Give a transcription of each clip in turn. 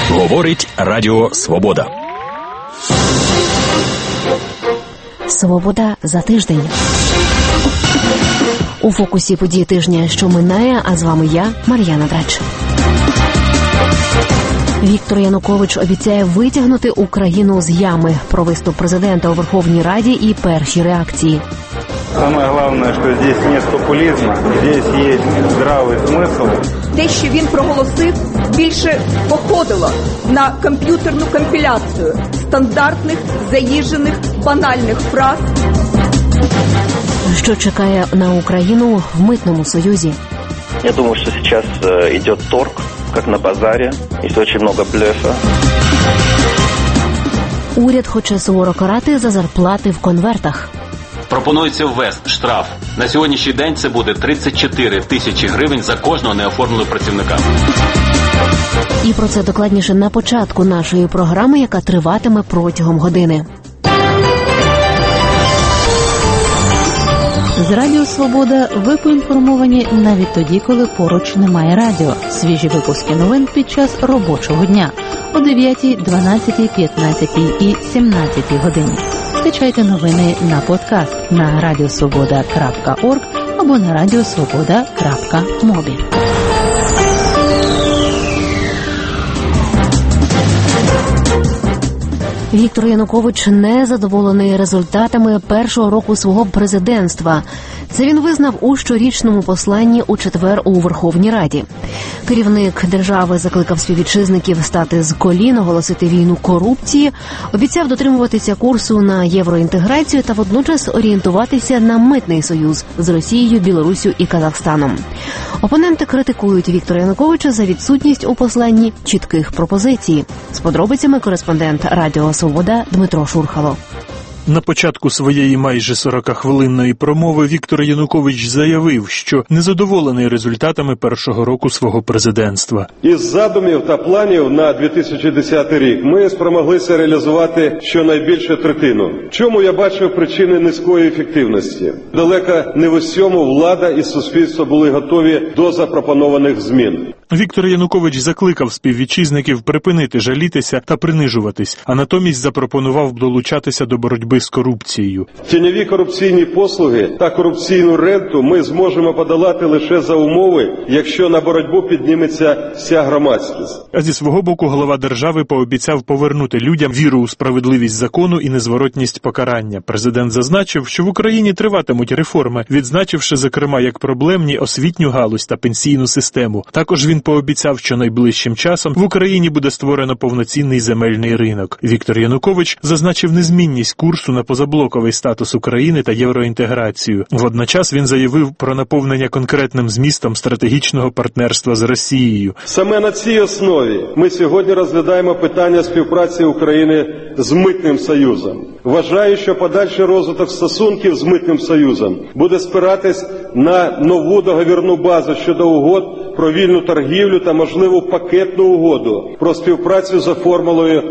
Говорить Радіо Свобода. Свобода за тиждень. У фокусі події тижня, що минає, а з вами я, Мар'яна Драч. Віктор Янукович обіцяє витягнути Україну з ями. Про виступ президента у Верховній Раді і перші реакції. Самое главное, что здесь нет популизма, здесь есть здравый смысл. Те, що він проголосив, більше походило на комп'ютерну компіляцію стандартних, заїжджених, банальних фраз. Що чекає на Україну в Митному Союзі? Я думаю, что сейчас идет торг, как на базаре. Есть очень много блефа. Уряд хоче суворо карати за зарплати в конвертах. Пропонується ввести штраф. На сьогоднішній день це буде 34 тисячі гривень за кожного неоформленого працівника. І про це докладніше на початку нашої програми, яка триватиме протягом години. З Радіо Свобода ви поінформовані навіть тоді, коли поруч немає радіо. Свіжі випуски новин під час робочого дня о 9, 12, 15 і 17 годині. Скачайте новини на подкаст на radiosvoboda.org або на radiosvoboda.mobi. Віктор Янукович не задоволений результатами першого року свого президентства. Це він визнав у щорічному посланні у четвер у Верховній Раді. Керівник держави закликав співвітчизників стати з колін, оголосити війну корупції, обіцяв дотримуватися курсу на євроінтеграцію та водночас орієнтуватися на митний союз з Росією, Білоруссю і Казахстаном. Опоненти критикують Віктора Януковича за відсутність у посланні чітких пропозицій. З подробицями кореспондент Радіо Свобода Дмитро Шурхало. На початку своєї майже 40-хвилинної промови Віктор Янукович заявив, що незадоволений результатами першого року свого президентства. Із задумів та планів на 2010 рік ми спромоглися реалізувати щонайбільше третину. Чому я бачу причини низької ефективності? Далеко не в усьому влада і суспільство були готові до запропонованих змін. Віктор Янукович закликав співвітчизників припинити жалітися та принижуватись, а натомість запропонував долучатися до боротьби з корупцією. Тіньові корупційні послуги та корупційну ренту ми зможемо подолати лише за умови, якщо на боротьбу підніметься вся громадськість. А зі свого боку глава держави пообіцяв повернути людям віру у справедливість закону і незворотність покарання. Президент зазначив, що в Україні триватимуть реформи, відзначивши, зокрема, як проблемні освітню галузь та пенсійну систему. Також він пообіцяв, що найближчим часом в Україні буде створено повноцінний земельний ринок. Віктор Янукович зазначив незмінність курсу на позаблоковий статус України та євроінтеграцію. Водночас він заявив про наповнення конкретним змістом стратегічного партнерства з Росією. Саме на цій основі ми сьогодні розглядаємо питання співпраці України з Митним Союзом. Вважаю, що подальший розвиток стосунків з Митним Союзом буде спиратись на нову договірну базу щодо угод про вільну торгівлю та можливу пакетну угоду про співпрацю за формулою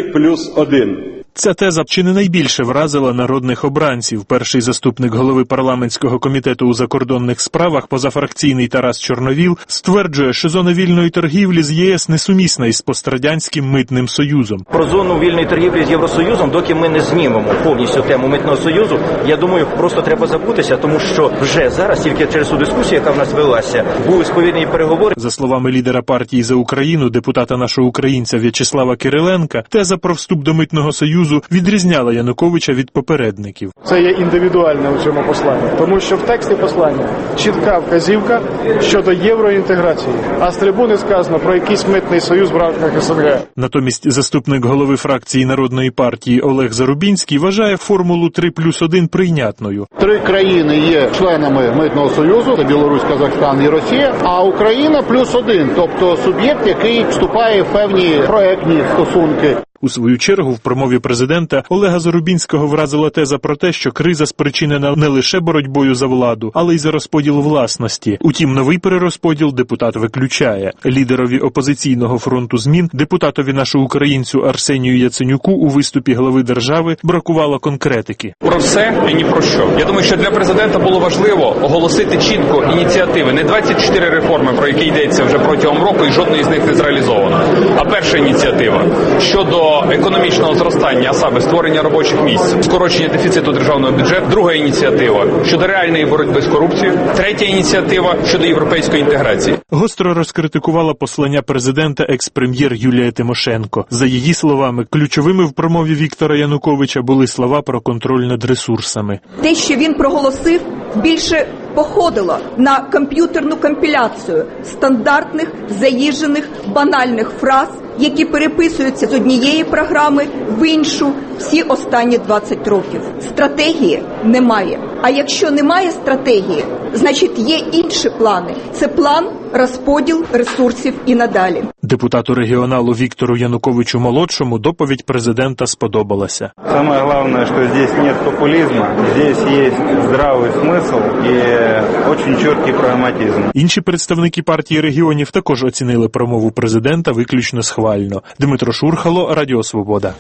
3+1. Ця теза чи не найбільше вразила народних обранців. Перший заступник голови парламентського комітету у закордонних справах, позафракційний Тарас Чорновіл, стверджує, що зона вільної торгівлі з ЄС несумісна із пострадянським митним союзом. Про зону вільної торгівлі з Євросоюзом, доки ми не знімемо повністю тему митного союзу, я думаю, просто треба забутися, тому що вже зараз, тільки через ту дискусію, яка в нас велася, були сповільнені переговори. За словами лідера партії «За Україну», депутата нашого українця В'ячеслава Кириленка, теза про вступ до митного союзу відрізняла Януковича від попередників. Це є індивідуальне у цьому посланні, тому що в тексті послання чітка вказівка щодо євроінтеграції, а з трибуни сказано про якийсь митний союз в рамках СНГ. Натомість заступник голови фракції Народної партії Олег Зарубінський вважає формулу 3+1 прийнятною. 3 країни є членами Митного союзу, це Білорусь, Казахстан і Росія, а Україна +1, тобто суб'єкт, який вступає в певні проектні стосунки. У свою чергу, в промові президента Олега Зарубінського вразила теза про те, що криза спричинена не лише боротьбою за владу, але й за розподіл власності. Утім, новий перерозподіл депутат виключає. Лідерові опозиційного фронту змін, депутатові нашого українцю Арсенію Яценюку у виступі глави держави бракувало конкретики. Про все і ні про що. Я думаю, що для президента було важливо оголосити чітко ініціативи. Не 24 реформи, про які йдеться вже протягом року, і жодної з них не зреалізовано. А перша ініціатива щодо економічного зростання, а саме створення робочих місць, скорочення дефіциту державного бюджету. Друга ініціатива щодо реальної боротьби з корупцією. Третя ініціатива щодо європейської інтеграції. Гостро розкритикувала послання президента екс-прем'єр Юлія Тимошенко. За її словами, ключовими в промові Віктора Януковича були слова про контроль над ресурсами. Те, що він проголосив, більше походило на комп'ютерну компіляцію стандартних, заїжджених, банальних фраз, які переписуються з однієї програми в іншу всі останні 20 років. Стратегії немає. А якщо немає стратегії, значить є інші плани. Це план розподіл ресурсів і надалі. Депутату регіоналу Віктору Януковичу-молодшому доповідь президента сподобалася. Самое главное, что здесь нет популизма, здесь есть здравый смысл и очень четкий прагматизм. Інші представники партії регіонів також оцінили промову президента виключно схвально. Дмитро Шурхало, Радіо Свобода.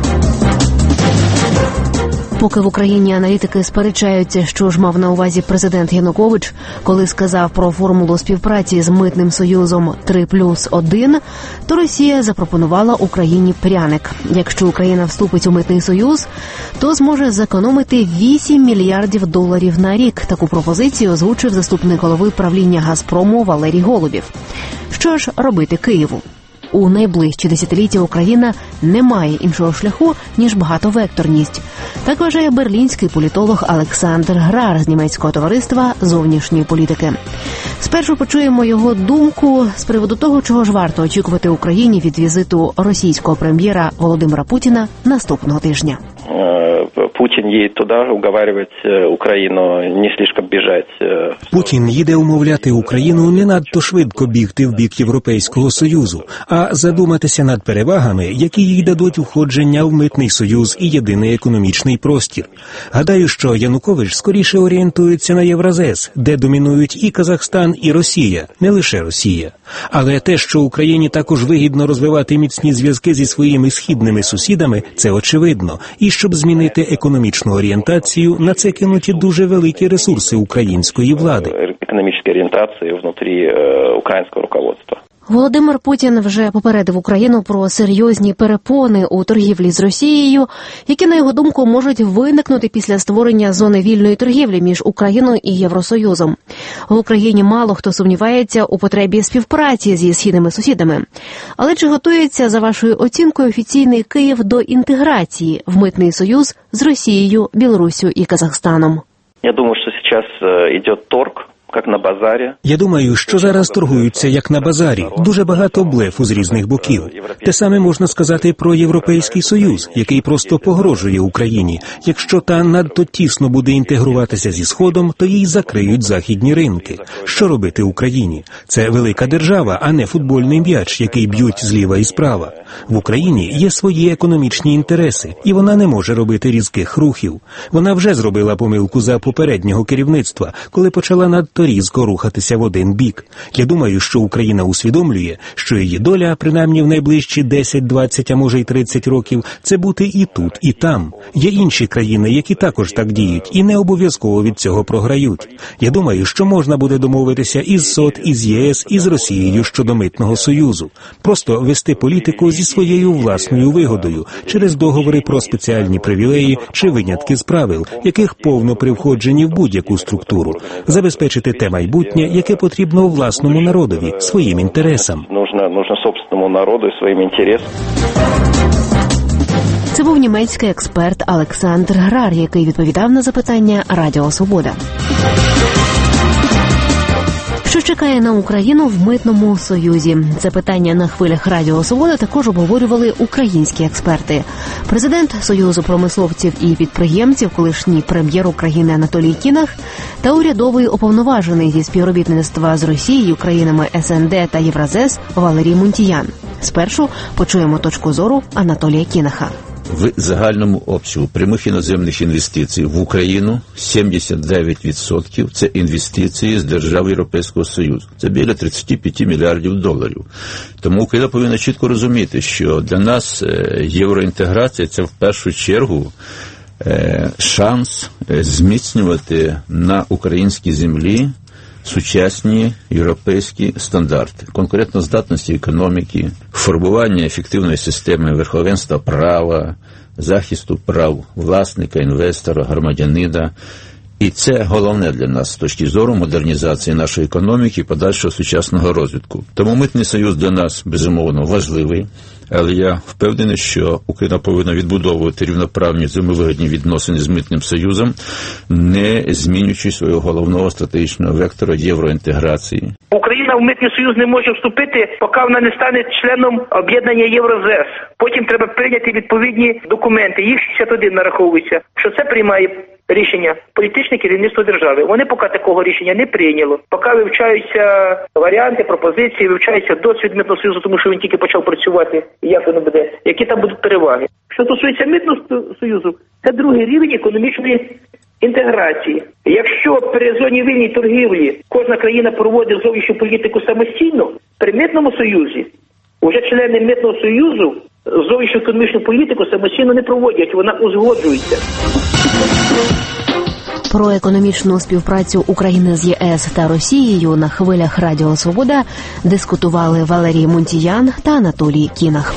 Поки в Україні аналітики сперечаються, що ж мав на увазі президент Янукович, коли сказав про формулу співпраці з Митним союзом 3+1, то Росія запропонувала Україні пряник. Якщо Україна вступить у Митний союз, то зможе зекономити $8 мільярдів на рік. Таку пропозицію озвучив заступник голови правління «Газпрому» Валерій Голубів. Що ж робити Києву? У найближчі десятиліття Україна не має іншого шляху, ніж багатовекторність. Так вважає берлінський політолог Олександр Грар з німецького товариства зовнішньої політики. Спершу почуємо його думку з приводу того, чого ж варто очікувати Україні від візиту російського прем'єра Володимира Путіна наступного тижня. Путін їде туди уговарювати Україну не слишком біжати. Путін їде умовляти Україну не надто швидко бігти в бік Європейського Союзу, а задуматися над перевагами, які їй дадуть входження в Митний союз і єдиний економічний простір. Гадаю, що Янукович скоріше орієнтується на Євразес, де домінують і Казахстан, і Росія, не лише Росія. Але те, що Україні також вигідно розвивати міцні зв'язки зі своїми східними сусідами, це очевидно. І щоб змінити економічну орієнтацію, на це кинуті дуже великі ресурси української влади. Економічної орієнтації внутрі українського руководства. Володимир Путін вже попередив Україну про серйозні перепони у торгівлі з Росією, які, на його думку, можуть виникнути після створення зони вільної торгівлі між Україною і Євросоюзом. В Україні мало хто сумнівається у потребі співпраці зі східними сусідами. Але чи готується, за вашою оцінкою, офіційний Київ до інтеграції в Митний союз з Росією, Білоруссю і Казахстаном? Я думаю, що зараз йде торг. Як на базарі. Я думаю, що зараз торгуються як на базарі. Дуже багато блефу з різних боків. Те саме можна сказати про Європейський Союз, який просто погрожує Україні. Якщо та надто тісно буде інтегруватися зі Сходом, то їй закриють західні ринки. Що робити Україні? Це велика держава, а не футбольний м'яч, який б'ють зліва і справа. В Україні є свої економічні інтереси, і вона не може робити різких рухів. Вона вже зробила помилку за попереднього керівництва, коли почала надто різко рухатися в один бік. Я думаю, що Україна усвідомлює, що її доля, принаймні в найближчі 10, 20, а може й 30 років, це бути і тут, і там. Є інші країни, які також так діють, і не обов'язково від цього програють. Я думаю, що можна буде домовитися із СОТ, із ЄС, із Росією щодо Митного союзу. Просто вести політику зі своєю власною вигодою, через договори про спеціальні привілеї чи винятки з правил, яких повно при входженні в будь-яку структуру. Забезпечити те майбутнє, яке потрібно власному народові, своїм інтересам. Нужно собственному народу і своїм інтересам. Це був німецький експерт Олександр Грар, який відповідав на запитання Радіо Свобода. Що чекає на Україну в Митному Союзі? Це питання на хвилях Радіо Свобода також обговорювали українські експерти. Президент Союзу промисловців і підприємців, колишній прем'єр України Анатолій Кінах та урядовий уповноважений зі співробітництва з Росією, країнами СНД та Євразес Валерій Мунтіян. Спершу почуємо точку зору Анатолія Кінаха. В загальному обсягу прямих іноземних інвестицій в Україну 79% – це інвестиції з держав Європейського Союзу. Це біля 35 мільярдів доларів. Тому Україна повинна чітко розуміти, що для нас євроінтеграція – це в першу чергу шанс зміцнювати на українській землі сучасні європейські стандарти конкурентоздатності економіки, формування ефективної системи верховенства права, захисту прав власника, інвестора, громадянина. І це головне для нас з точки зору модернізації нашої економіки і подальшого сучасного розвитку. Тому Митний Союз для нас, безумовно, важливий, але я впевнений, що Україна повинна відбудовувати рівноправні взаємовигідні відносини з Митним Союзом, не змінюючи свого головного стратегічного вектора євроінтеграції. Україна в Митний Союз не може вступити, поки вона не стане членом об'єднання Євразес. Потім треба прийняти відповідні документи. Їх 61 нараховується. Що це приймає рішення політичне керівництво держави. Вони поки такого рішення не прийняло. Поки вивчаються варіанти, пропозиції, вивчається досвід Митного Союзу, тому що він тільки почав працювати, як воно буде, які там будуть переваги. Що стосується Митного Союзу, це другий рівень економічної інтеграції. Якщо при зоні вільній торгівлі кожна країна проводить зовнішню політику самостійно, при Митному Союзі уже члени Митного Союзу зовнішню економічну політику самостійно не проводять, вона узгоджується. Про економічну співпрацю України з ЄС та Росією на хвилях Радіо Свобода дискутували Валерій Мунтіян та Анатолій Кінах.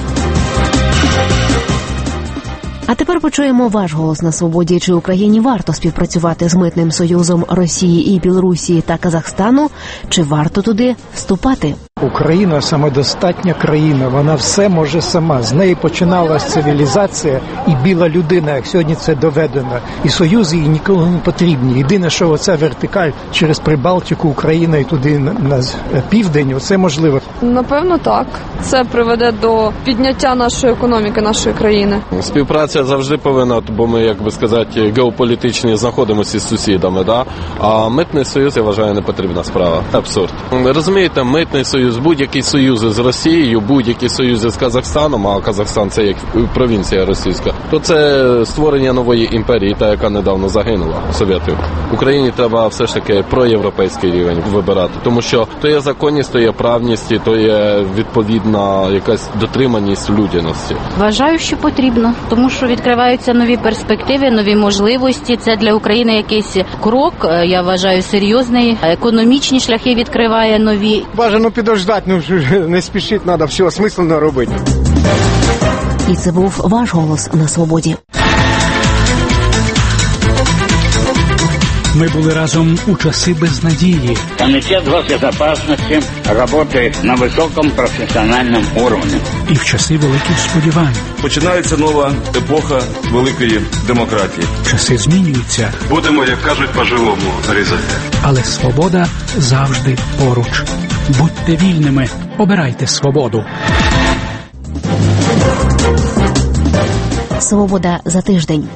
А тепер почуємо ваш голос на свободі. Чи Україні варто співпрацювати з Митним Союзом Росії і Білорусі та Казахстану? Чи варто туди вступати? Україна самодостатня країна, вона все може сама. З неї починалась цивілізація і біла людина, як сьогодні це доведено. І союзи їй ніколи не потрібні. Єдине, що оця вертикаль через Прибалтику, Україна і туди на південь, оце можливо. Напевно, так. Це приведе до підняття нашої економіки, нашої країни. Співпраця завжди повинна, бо ми, як би сказати, геополітичні знаходимося з сусідами, да? А Митний Союз, я вважаю, не потрібна справа. Абсурд. Розумієте, Митний Союз, будь-які союзи з Росією, будь-які союзи з Казахстаном, а Казахстан це як провінція російська, то це створення нової імперії, та яка недавно загинула, Совєтів. Україні треба все ж таки проєвропейський рівень вибирати, тому що то є законність, то є правність, то є відповідна якась дотриманість людяності. Вважаю, що потрібно, тому що відкриваються нові перспективи, нові можливості. Це для України якийсь крок, я вважаю, серйозний. Економічні шляхи відкриває нові. Бажано підождати, не спішити, треба все осмислено робити. І це був ваш голос на свободі. Мы были разом у часы безнадеги. Комитет госбезопасности работает на высоком профессиональном уровне. І в часи великих сподівань. Починається нова епоха великої демократії. Часи змінюються. Будемо, як кажуть, по-живому різати. Але свобода завжди поруч. Будьте вільними, обирайте свободу. Свобода за тиждень.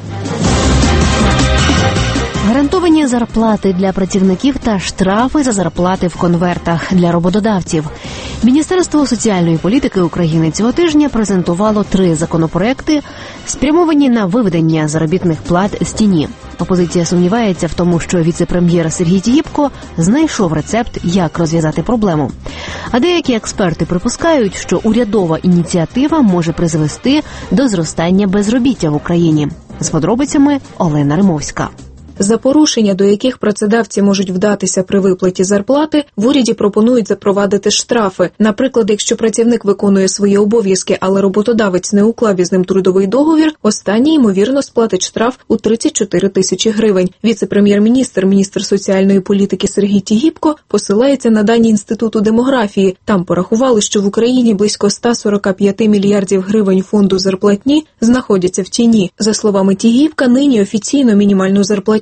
Гарантовані зарплати для працівників та штрафи за зарплати в конвертах для роботодавців. Міністерство соціальної політики України цього тижня презентувало 3 законопроекти, спрямовані на виведення заробітних плат з тіні. Опозиція сумнівається в тому, що віце-прем'єр Сергій Тігіпко знайшов рецепт, як розв'язати проблему. А деякі експерти припускають, що урядова ініціатива може призвести до зростання безробіття в Україні. З подробицями Олена Римовська. За порушення, до яких працедавці можуть вдатися при виплаті зарплати, в уряді пропонують запровадити штрафи. Наприклад, якщо працівник виконує свої обов'язки, але роботодавець не уклав із ним трудовий договір, останній, ймовірно, сплатить штраф у 34 тисячі гривень. Віце-прем'єр-міністр, міністр соціальної політики Сергій Тігіпко посилається на дані Інституту демографії. Там порахували, що в Україні близько 145 мільярдів гривень фонду зарплатні знаходяться в тіні. За словами Тігіпка, нині офіційно мінімальну зарплатню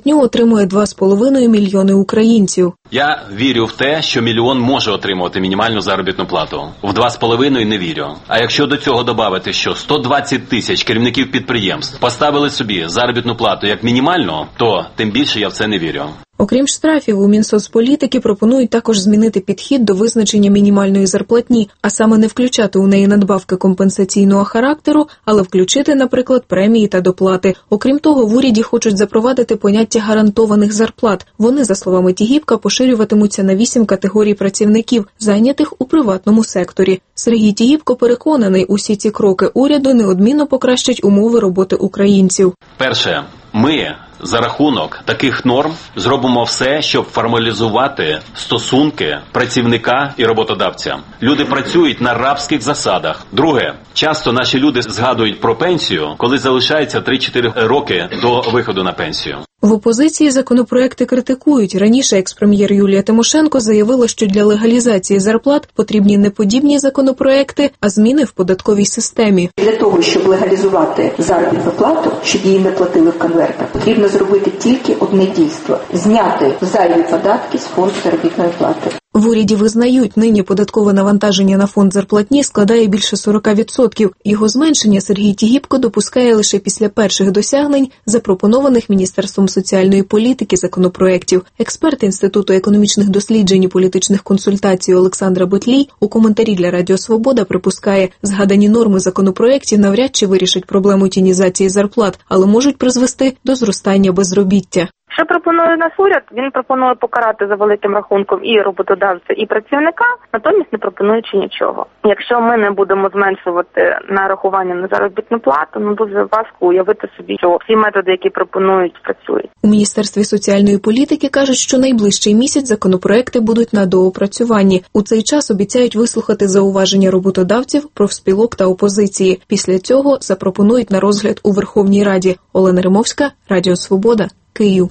зарплатню отримує 2,5 мільйони українців. Я вірю в те, що мільйон може отримувати мінімальну заробітну плату. В 2,5 не вірю. А якщо до цього додати, що 120 тисяч керівників підприємств поставили собі заробітну плату як мінімальну, то тим більше я в це не вірю. Окрім штрафів, у Мінсоцполітики пропонують також змінити підхід до визначення мінімальної зарплатні, а саме не включати у неї надбавки компенсаційного характеру, але включити, наприклад, премії та доплати. Окрім того, в уряді хочуть запровадити поняття гарантованих зарплат. Вони, за словами Тігіпка, поширюватимуться на 8 категорій працівників, зайнятих у приватному секторі. Сергій Тігіпко переконаний, усі ці кроки уряду неодмінно покращать умови роботи українців. Перше, ми за рахунок таких норм зробимо все, щоб формалізувати стосунки працівника і роботодавця. Люди працюють на рабських засадах. Друге, часто наші люди згадують про пенсію, коли залишається 3-4 роки до виходу на пенсію. В опозиції законопроекти критикують. Раніше екс-прем'єр Юлія Тимошенко заявила, що для легалізації зарплат потрібні не подібні законопроекти, а зміни в податковій системі. Для того, щоб легалізувати заробітну плату, щоб її не платили в конвертах, потрібно зробити тільки одне дійство – зняти зайві податки з фонду заробітної плати. В уряді визнають, нині податкове навантаження на фонд зарплатні складає більше 40%. Його зменшення Сергій Тігіпко допускає лише після перших досягнень, запропонованих Міністерством соціальної політики законопроєктів. Експерт Інституту економічних досліджень і політичних консультацій Олександра Бетлій у коментарі для Радіо Свобода припускає, згадані норми законопроєктів навряд чи вирішать проблему тінізації зарплат, але можуть призвести до зростання безробіття. Що пропонує нас уряд? Він пропонує покарати за великим рахунком і роботодавця, і працівника, натомість не пропонуючи нічого. Якщо ми не будемо зменшувати нарахування на заробітну плату, дуже важко уявити собі, що всі методи, які пропонують, працюють. У Міністерстві соціальної політики кажуть, що найближчий місяць законопроекти будуть на доопрацюванні. У цей час обіцяють вислухати зауваження роботодавців, профспілок та опозиції. Після цього запропонують на розгляд у Верховній Раді. Олена Римовська, Радіо Свобода, Київ.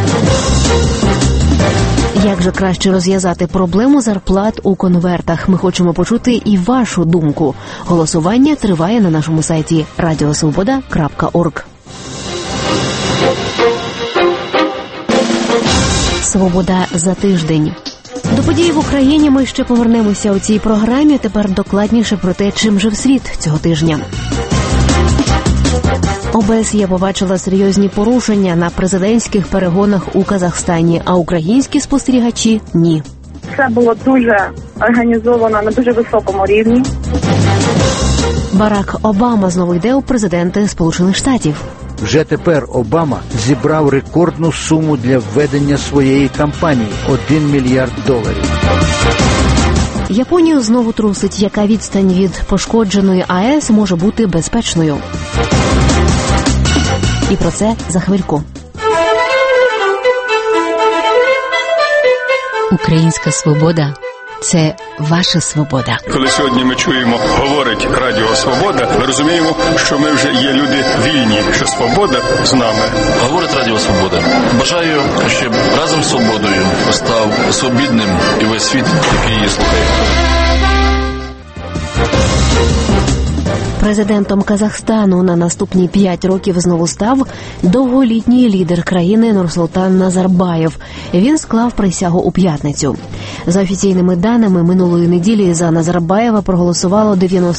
Як же краще розв'язати проблему зарплат у конвертах? Ми хочемо почути і вашу думку. Голосування триває на нашому сайті radiosvoboda.org. Свобода за тиждень. До подій в Україні ми ще повернемося у цій програмі. Тепер докладніше про те, чим жив світ цього тижня. ОБСЄ побачила серйозні порушення на президентських перегонах у Казахстані, а українські спостерігачі – ні. Це було дуже організовано на дуже високому рівні. Барак Обама знову йде у президенти Сполучених Штатів. Вже тепер Обама зібрав рекордну суму для введення своєї кампанії – $1 мільярд. Японію знову трусить, яка відстань від пошкодженої АЕС може бути безпечною. І про це за хвильку. Українська свобода – це ваша свобода. Коли сьогодні ми чуємо, говорить Радіо Свобода, ми розуміємо, що ми вже є люди вільні, що свобода з нами. Говорить Радіо Свобода. Бажаю, щоб разом з свободою став свобідним і весь світ, який її слухає. Президентом Казахстану на наступні 5 років знову став довголітній лідер країни Нурсултан Назарбаєв. Він склав присягу у п'ятницю. За офіційними даними, минулої неділі за Назарбаєва проголосувало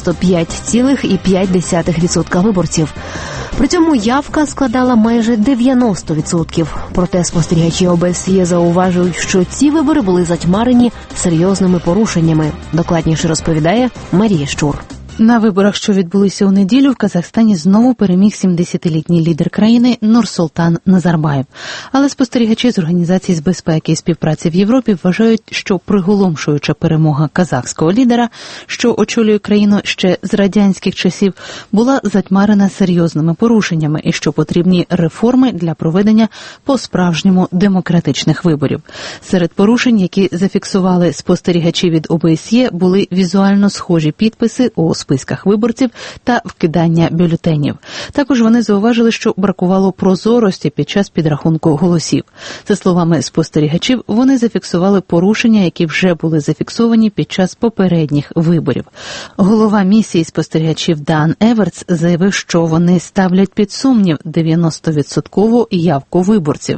95,5% виборців. При цьому явка складала майже 90%. Проте спостерігачі ОБСЄ зауважують, що ці вибори були затьмарені серйозними порушеннями. Докладніше розповідає Марія Щур. На виборах, що відбулися у неділю, в Казахстані знову переміг 70-літній лідер країни Нурсултан Назарбаєв. Але спостерігачі з Організації з безпеки і співпраці в Європі вважають, що приголомшуюча перемога казахського лідера, що очолює країну ще з радянських часів, була затьмарена серйозними порушеннями і що потрібні реформи для проведення по-справжньому демократичних виборів. Серед порушень, які зафіксували спостерігачі від ОБСЄ, були візуально схожі підписи у списках виборців та вкидання бюлетенів. Також вони зауважили, що бракувало прозорості під час підрахунку голосів. За словами спостерігачів, вони зафіксували порушення, які вже були зафіксовані під час попередніх виборів. Голова місії спостерігачів Дан Евертс заявив, що вони ставлять під сумнів 90% явку виборців.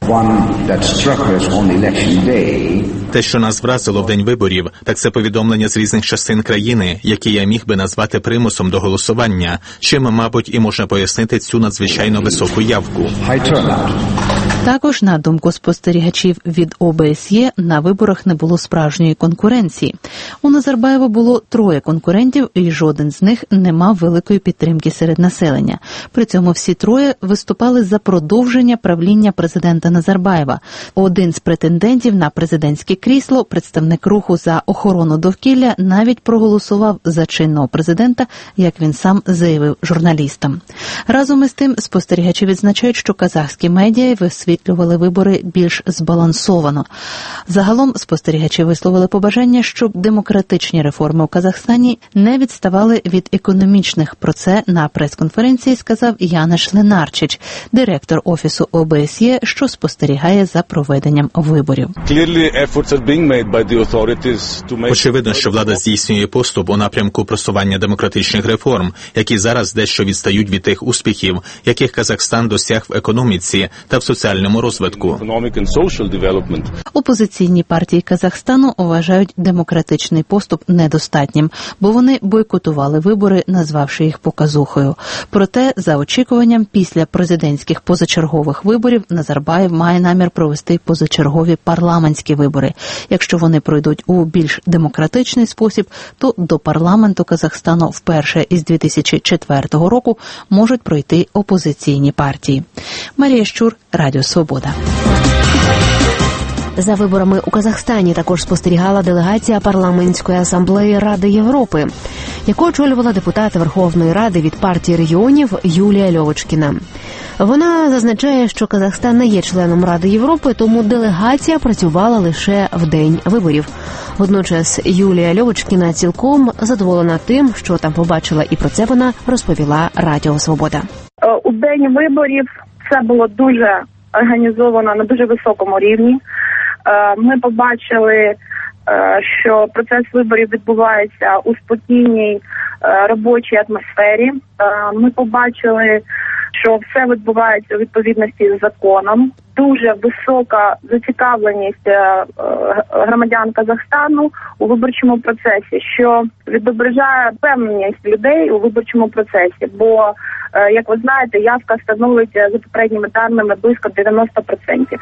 Те, що нас вразило в день виборів, так це повідомлення з різних частин країни, які я міг би назвати примусом до голосування, чим, мабуть, і можна пояснити цю надзвичайно високу явку. Також, на думку спостерігачів від ОБСЄ, на виборах не було справжньої конкуренції. У Назарбаєва було 3 конкурентів, і жоден з них не мав великої підтримки серед населення. При цьому всі 3 виступали за продовження правління президента Назарбаєва. Один з претендентів на президентське крісло, представник руху за охорону довкілля, навіть проголосував за чинного президента, як він сам заявив журналістам. Разом із тим, спостерігачі відзначають, що казахські медіа висвітлювали вибори більш збалансовано. Загалом спостерігачі висловили побажання, щоб демократичні реформи у Казахстані не відставали від економічних. Про це на прес-конференції сказав Янеш Ленарчич, директор Офісу ОБСЄ, що спостерігає за проведенням виборів. Очевидно, що влада здійснює поступ у напрямку просування демократичних реформ, які зараз дещо відстають від тих успіхів, яких Казахстан досяг в економіці та в соціальному розвитку. Опозиційні партії Казахстану вважають демократичний поступ недостатнім, бо вони бойкотували вибори, назвавши їх показухою. Проте, за очікуванням, після президентських позачергових виборів Назарбаєв має намір провести позачергові парламентські вибори. Якщо вони пройдуть у більш демократичний спосіб, то до парламенту Казахстану вперше із 2004 року можуть пройти опозиційні партії. Марія Щур, Радіо Свобода. За виборами у Казахстані також спостерігала делегація парламентської асамблеї Ради Європи, яку очолювала депутат Верховної Ради від партії регіонів Юлія Льовочкіна. Вона зазначає, що Казахстан не є членом Ради Європи, тому делегація працювала лише в день виборів. Водночас Юлія Льовочкіна цілком задоволена тим, що там побачила, і про це вона розповіла Радіо Свобода. У день виборів все було дуже організовано на дуже високому рівні. Ми побачили, що процес виборів відбувається у спокійній робочій атмосфері. Ми побачили, що все відбувається у відповідності з законом. Дуже висока зацікавленість громадян Казахстану у виборчому процесі, що відображає впевненість людей у виборчому процесі. Бо, як ви знаєте, явка становить за попередніми даними близько 90%.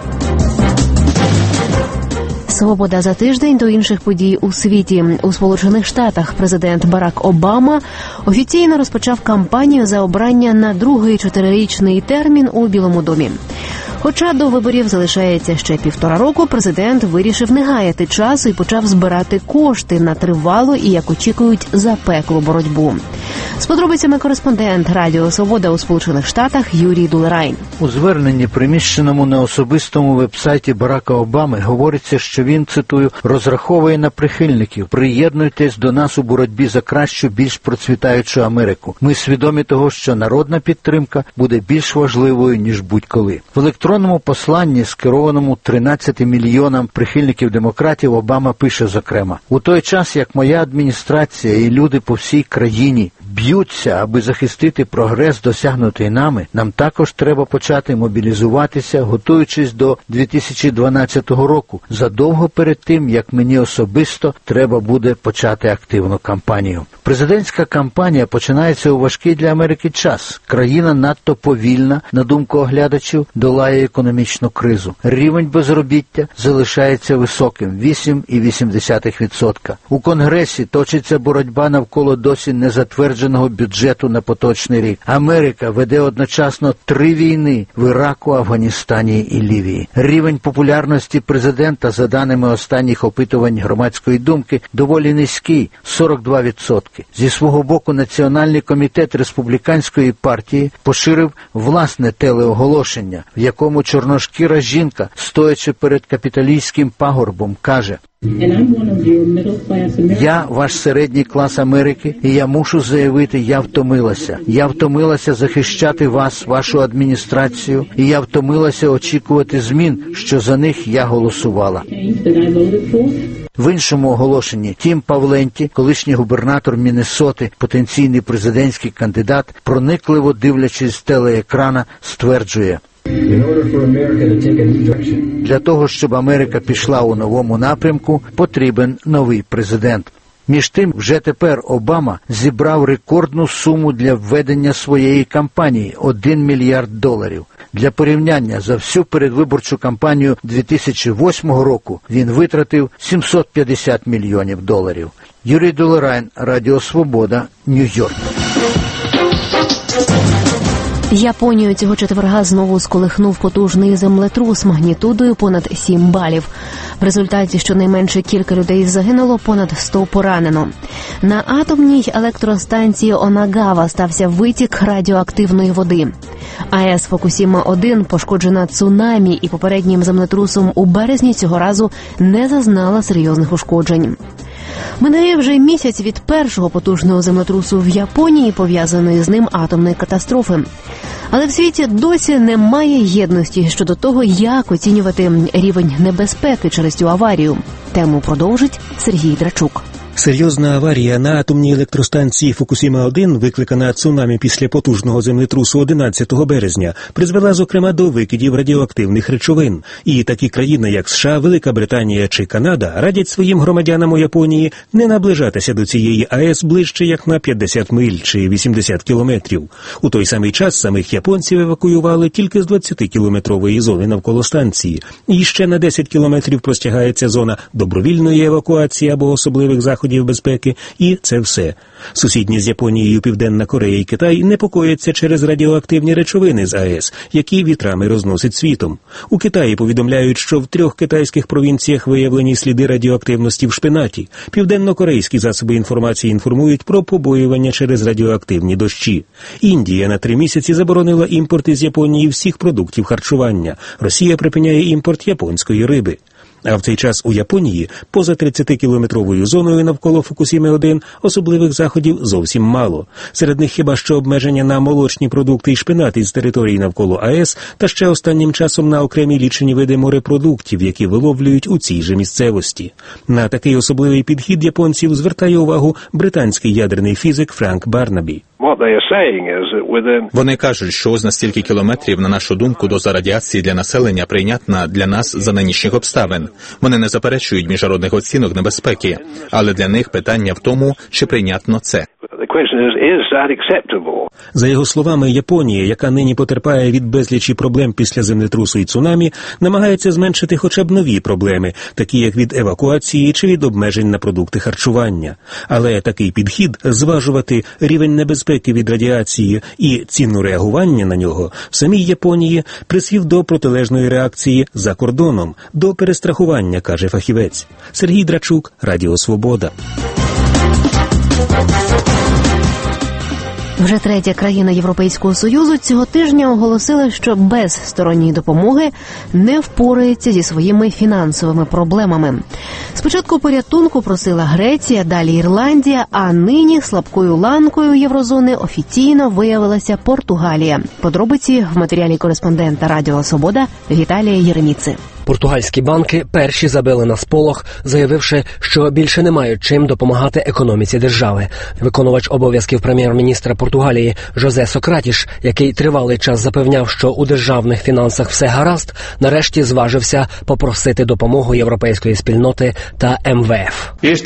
Свобода за тиждень до інших подій у світі. У Сполучених Штатах президент Барак Обама офіційно розпочав кампанію за обрання на другий 4-річний термін у Білому домі. Хоча до виборів залишається ще 1,5 року, президент вирішив не гаяти часу і почав збирати кошти на тривалу і, як очікують, запеклу боротьбу. З подробицями кореспондент Радіо Свобода у Сполучених Штатах Юрій Дулерайн. У зверненні, приміщеному на особистому вебсайті Барака Обами, говориться, що він, цитую, розраховує на прихильників: «Приєднуйтесь до нас у боротьбі за кращу, більш процвітаючу Америку. Ми свідомі того, що народна підтримка буде більш важливою, ніж будь-коли». В електронному посланні, скерованому 13 мільйонам прихильників демократів, Обама пише, зокрема: «У той час, як моя адміністрація і люди по всій країні б'ються, аби захистити прогрес, досягнутий нами, нам також треба почати мобілізуватися, готуючись до 2012 року, задовго перед тим, як мені особисто треба буде почати активну кампанію». Президентська кампанія починається у важкий для Америки час. Країна надто повільна, на думку оглядачів, долає економічну кризу. Рівень безробіття залишається високим – 8,8%. У Конгресі точиться боротьба навколо досі незатвердженого бюджету на поточний рік. Америка веде одночасно 3 війни в Іраку, Афганістані і Лівії. Рівень популярності президента, за даними останніх опитувань громадської думки, доволі низький – 42%. Зі свого боку, Національний комітет республіканської партії поширив власне телеоголошення, в якому чорношкіра жінка, стоячи перед капітолійським пагорбом, каже: «Я ваш середній клас Америки, і я мушу заявити, я втомилася. Я втомилася захищати вас, вашу адміністрацію, і я втомилася очікувати змін, що за них я голосувала». В іншому оголошенні Тім Павленті, колишній губернатор Міннесоти, потенційний президентський кандидат, проникливо дивлячись з телеекрана, стверджує: Для того, щоб Америка пішла у новому напрямку, потрібен новий президент. Між тим, вже тепер Обама зібрав рекордну суму для введення своєї кампанії – $1 мільярд. Для порівняння, за всю передвиборчу кампанію 2008 року він витратив $750 мільйонів. Юрій Долорайн, Радіо Свобода, Нью-Йорк. Японію цього четверга знову сколихнув потужний землетрус магнітудою понад 7 балів. В результаті щонайменше кілька людей загинуло, понад 100 поранено. На атомній електростанції Онагава стався витік радіоактивної води. АЕС Фукусіма-1, пошкоджена цунамі і попереднім землетрусом у березні, цього разу не зазнала серйозних ушкоджень. Минає вже місяць від першого потужного землетрусу в Японії, пов'язаної з ним атомної катастрофи. Але в світі досі немає єдності щодо того, як оцінювати рівень небезпеки через цю аварію. Тему продовжить Сергій Драчук. Серйозна аварія на атомній електростанції Фукусіма-1, викликана цунамі після потужного землетрусу 11 березня, призвела, зокрема, до викидів радіоактивних речовин. І такі країни, як США, Велика Британія чи Канада, радять своїм громадянам у Японії не наближатися до цієї АЕС ближче, як на 50 миль чи 80 кілометрів. У той самий час самих японців евакуювали тільки з 20-кілометрової зони навколо станції. І ще на 10 кілометрів простягається зона добровільної евакуації або особливих заходів безпеки, і це все. Сусідні з Японією Південна Корея і Китай непокояться через радіоактивні речовини з АЕС, які вітрами розносить світом. У Китаї повідомляють, що в 3 китайських провінціях виявлені сліди радіоактивності в шпинаті. Південно-корейські засоби інформації інформують про побоювання через радіоактивні дощі. Індія на 3 місяці заборонила імпорт із Японії всіх продуктів харчування. Росія припиняє імпорт японської риби. А в цей час у Японії, поза 30-кілометровою зоною навколо Фукусіми-1, особливих заходів зовсім мало. Серед них хіба що обмеження на молочні продукти і шпинат із території навколо АЕС, та ще останнім часом на окремі лічені види морепродуктів, які виловлюють у цій же місцевості. На такий особливий підхід японців звертає увагу британський ядерний фізик Франк Барнабі. Вони кажуть, що ось на стільки кілометрів, на нашу думку, доза радіації для населення прийнятна для нас за нинішніх обставин. Вони не заперечують міжнародних оцінок небезпеки, але для них питання в тому, чи прийнятно це. За його словами, Японія, яка нині потерпає від безлічі проблем після землетрусу і цунамі, намагається зменшити хоча б нові проблеми, такі як від евакуації чи від обмежень на продукти харчування. Але такий підхід – зважувати рівень небезпеки від радіації і ціну реагування на нього – в самій Японії призвів до протилежної реакції за кордоном, до перестрахування, каже фахівець. Сергій Драчук, Радіо Свобода. Вже 3-я країна Європейського Союзу цього тижня оголосила, що без сторонньої допомоги не впорається зі своїми фінансовими проблемами. Спочатку порятунку просила Греція, далі Ірландія, а нині слабкою ланкою єврозони офіційно виявилася Португалія. Подробиці в матеріалі кореспондента Радіо Свобода Віталія Єреміци. Португальські банки перші забили на сполох, заявивши, що більше не мають чим допомагати економіці держави. Виконувач обов'язків прем'єр-міністра Португалії Жозе Сократіш, який тривалий час запевняв, що у державних фінансах все гаразд, нарешті зважився попросити допомогу європейської спільноти та МВФ.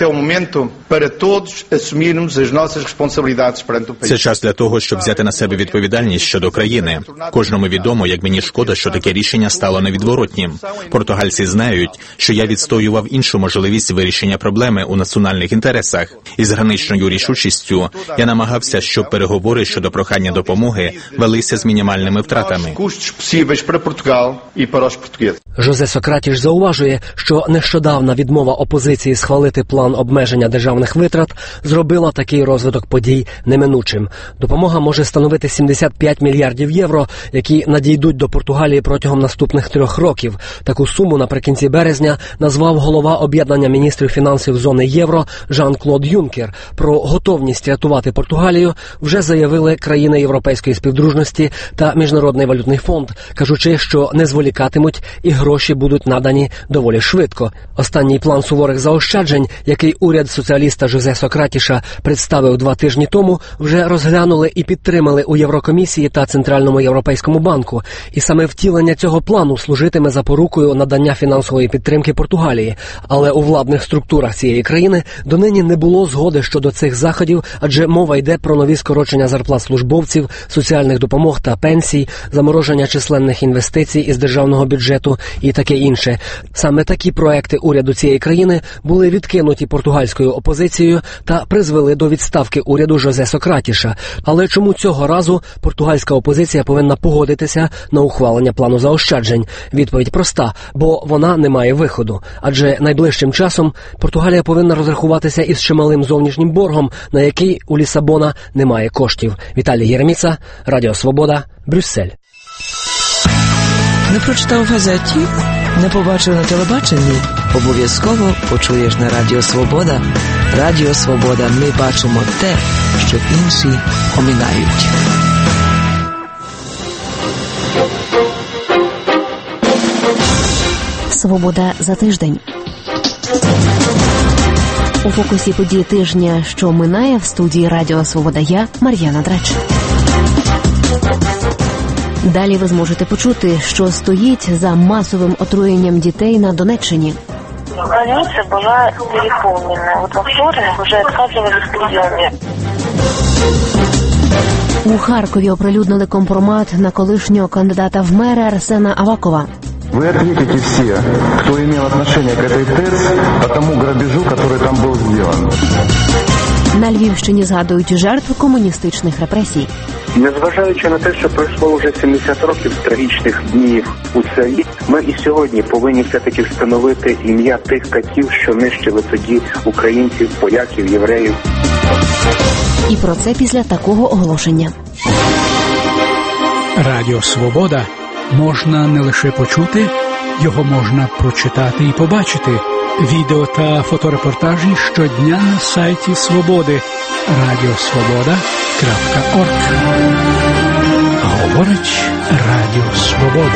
Це час для того, щоб взяти на себе відповідальність щодо країни. Кожному відомо, як мені шкода, що таке рішення стало невідворотнім. Португальці знають, що я відстоював іншу можливість вирішення проблеми у національних інтересах. Із граничною рішучістю я намагався, щоб переговори щодо прохання допомоги велися з мінімальними втратами. Жозе Сократіш зауважує, що нещодавна відмова опозиції схвалити план обмеження державних витрат зробила такий розвиток подій неминучим. Допомога може становити 75 мільярдів євро, які надійдуть до Португалії протягом наступних 3 років. Таку суму наприкінці березня назвав голова об'єднання міністрів фінансів зони євро Жан-Клод Юнкер. Про готовність рятувати Португалію вже заявили країни Європейської співдружності та Міжнародний валютний фонд, кажучи, що не зволікатимуть і гроші будуть надані доволі швидко. Останній план суворих заощаджень, який уряд соціаліста Жозе Сократіша представив 2 тижні тому, вже розглянули і підтримали у Єврокомісії та Центральному Європейському банку. І саме втілення цього плану служитиме запорукою надання фінансової підтримки Португалії. Але у владних структурах цієї країни донині не було згоди щодо цих заходів, адже мова йде про нові скорочення зарплат службовців, соціальних допомог та пенсій, замороження численних інвестицій із державного бюджету і таке інше. Саме такі проекти уряду цієї країни були відкинуті португальською опозицією та призвели до відставки уряду Жозе Сократіша. Але чому цього разу португальська опозиція повинна погодитися на ухвалення плану заощаджень? Відповідь проста, бо вона не має виходу. Адже найближчим часом Португалія повинна розрахуватися із чималим зовнішнім боргом, на який у Лісабона немає коштів. Віталій Єреміца, Радіо Свобода, Брюссель. Не прочитав в газеті? Не побачив на телебаченні? Обов'язково почуєш на Радіо Свобода. Радіо Свобода. Ми бачимо те, що інші оминають. Свобода за тиждень. У фокусі подій тижня, що минає, в студії Радіо Свобода я, Мар'яна Драч. Далі ви зможете почути, що стоїть за масовим отруєнням дітей на Донеччині. Больница была переполнена. Вот во вторник уже отказывали в приеме. У Харкові оприлюднили компромат на колишнього кандидата в мери Арсена Авакова. Вы ответите все, кто имел отношение к этой ТЭЦ, по тому грабежу, который там был сделан. На Львівщині згадують жертв комуністичних репресій. Незважаючи на те, що пройшло вже 70 років з трагічних днів у селі, ми і сьогодні повинні все-таки встановити ім'я тих катів, що нищили тоді українців, поляків, євреїв. І про це після такого оголошення. Радіо Свобода можна не лише почути, його можна прочитати і побачити. Відео та фоторепортажі щодня на сайті Свободи. radiosvoboda.org. Говорить Радіо Свобода.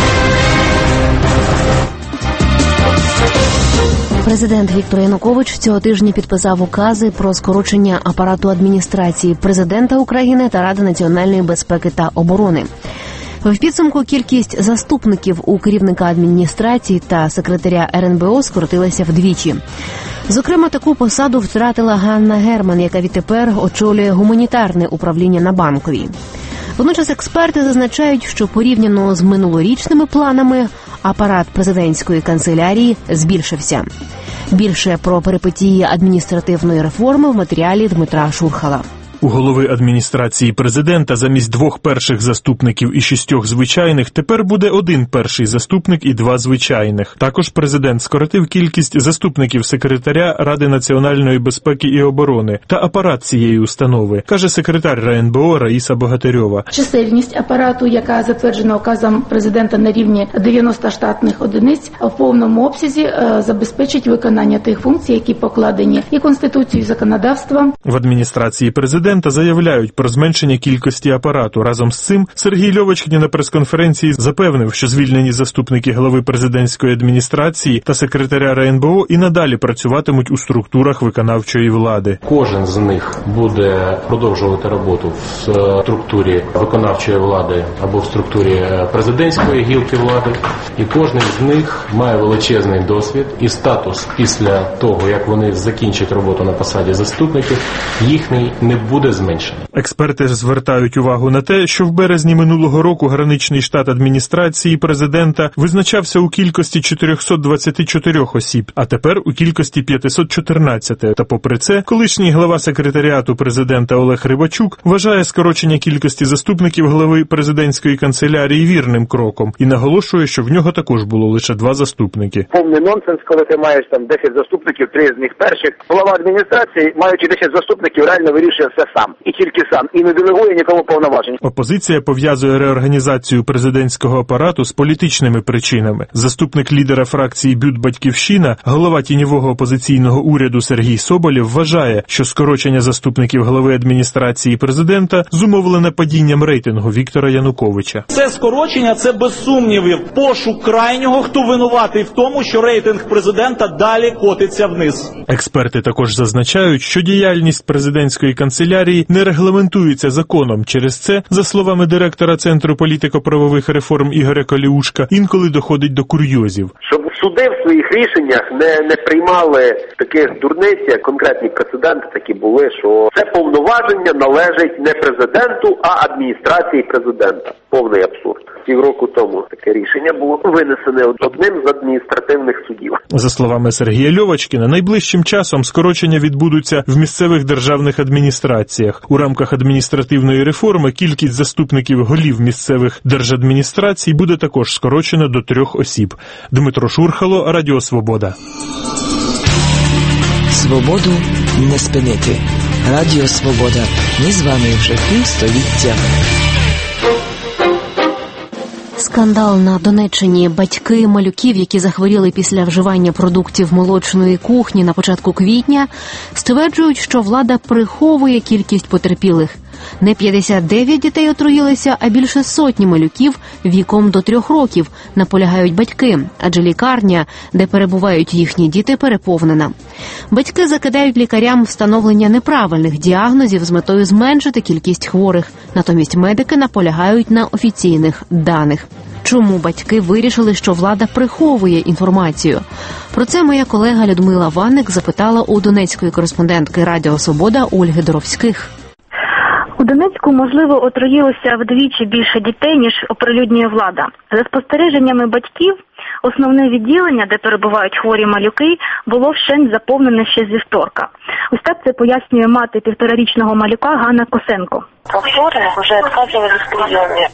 Президент Віктор Янукович цього тижня підписав укази про скорочення апарату адміністрації президента України та Ради національної безпеки та оборони. В підсумку кількість заступників у керівника адміністрації та секретаря РНБО скоротилася вдвічі. Зокрема, таку посаду втратила Ганна Герман, яка відтепер очолює гуманітарне управління на Банковій. Водночас експерти зазначають, що порівняно з минулорічними планами апарат президентської канцелярії збільшився. Більше про перипетії адміністративної реформи в матеріалі Дмитра Шурхала. У голови адміністрації президента замість 2 перших заступників і 6 звичайних тепер буде 1 перший заступник і 2 звичайних. Також президент скоротив кількість заступників секретаря Ради національної безпеки і оборони та апарат цієї установи, каже секретар РНБО Раїса Богатирьова. Чисельність апарату, яка затверджена указом президента на рівні 90 штатних одиниць, в повному обсязі забезпечить виконання тих функцій, які покладені і Конституцією, і законодавством. В адміністрації президента заявляють про зменшення кількості апарату. Разом з цим Сергій Льовочкін на прес-конференції запевнив, що звільнені заступники глави президентської адміністрації та секретаря РНБО і надалі працюватимуть у структурах виконавчої влади. Кожен з них буде продовжувати роботу в структурі виконавчої влади або в структурі президентської гілки влади, і кожен з них має величезний досвід і статус після того, як вони закінчать роботу на посаді заступників, їхній не буде зменшено. Експерти звертають увагу на те, що в березні минулого року граничний штат адміністрації президента визначався у кількості 424 осіб, а тепер у кількості 514. Та попри це, колишній глава секретаріату президента Олег Рибачук вважає скорочення кількості заступників глави президентської канцелярії вірним кроком і наголошує, що в нього також було лише 2 заступники. Повний нонсенс, коли ти маєш там 10 заступників, 3 з них перших. Голова адміністрації, маючи 10 заступників, реально вирішує все сам. І тільки сам. І не делегує нікому повноважень. Опозиція пов'язує реорганізацію президентського апарату з політичними причинами. Заступник лідера фракції «БЮТ Батьківщина», голова тіньового опозиційного уряду Сергій Соболєв вважає, що скорочення заступників голови адміністрації президента зумовлене падінням рейтингу Віктора Януковича. Це скорочення – це без сумнівів пошук крайнього, хто винуватий в тому, що рейтинг президента далі котиться вниз. Експерти також зазначають, що діяльність президентської канцелярії не регламентується законом. Через це, за словами директора Центру політико-правових реформ Ігоря Коліушка, інколи доходить до курйозів. Щоб суди в своїх рішеннях не приймали таких дурниць, як конкретні прецеденти такі були, що це повноваження належить не президенту, а адміністрації президента. Повний абсурд. Півроку тому таке рішення було винесене одним з адміністративних судів. За словами Сергія Льовочкіна, найближчим часом скорочення відбудуться в місцевих державних адміністраціях. У рамках адміністративної реформи кількість заступників голів місцевих держадміністрацій буде також скорочена до 3 осіб. Дмитро Шурхало, Радіо Свобода. Свободу не спинити. Радіо Свобода. Ми з вами вже півстоліття. Скандал на Донеччині. Батьки малюків, які захворіли після вживання продуктів молочної кухні на початку квітня, стверджують, що влада приховує кількість потерпілих. Не 59 дітей отруїлися, а більше сотні малюків віком до 3 років, наполягають батьки, адже лікарня, де перебувають їхні діти, переповнена. Батьки закидають лікарям встановлення неправильних діагнозів з метою зменшити кількість хворих. Натомість медики наполягають на офіційних даних. Чому батьки вирішили, що влада приховує інформацію? Про це моя колега Людмила Ванник запитала у донецької кореспондентки Радіо Свобода Ольги Доровських. У Донецьку, можливо, отруїлося вдвічі більше дітей, ніж оприлюднює влада. За спостереженнями батьків, основне відділення, де перебувають хворі малюки, було вщент заповнене ще зі вівторка. Ось так це пояснює мати 1,5-річного малюка Ганна Косенко. Вже відказували в прийомі.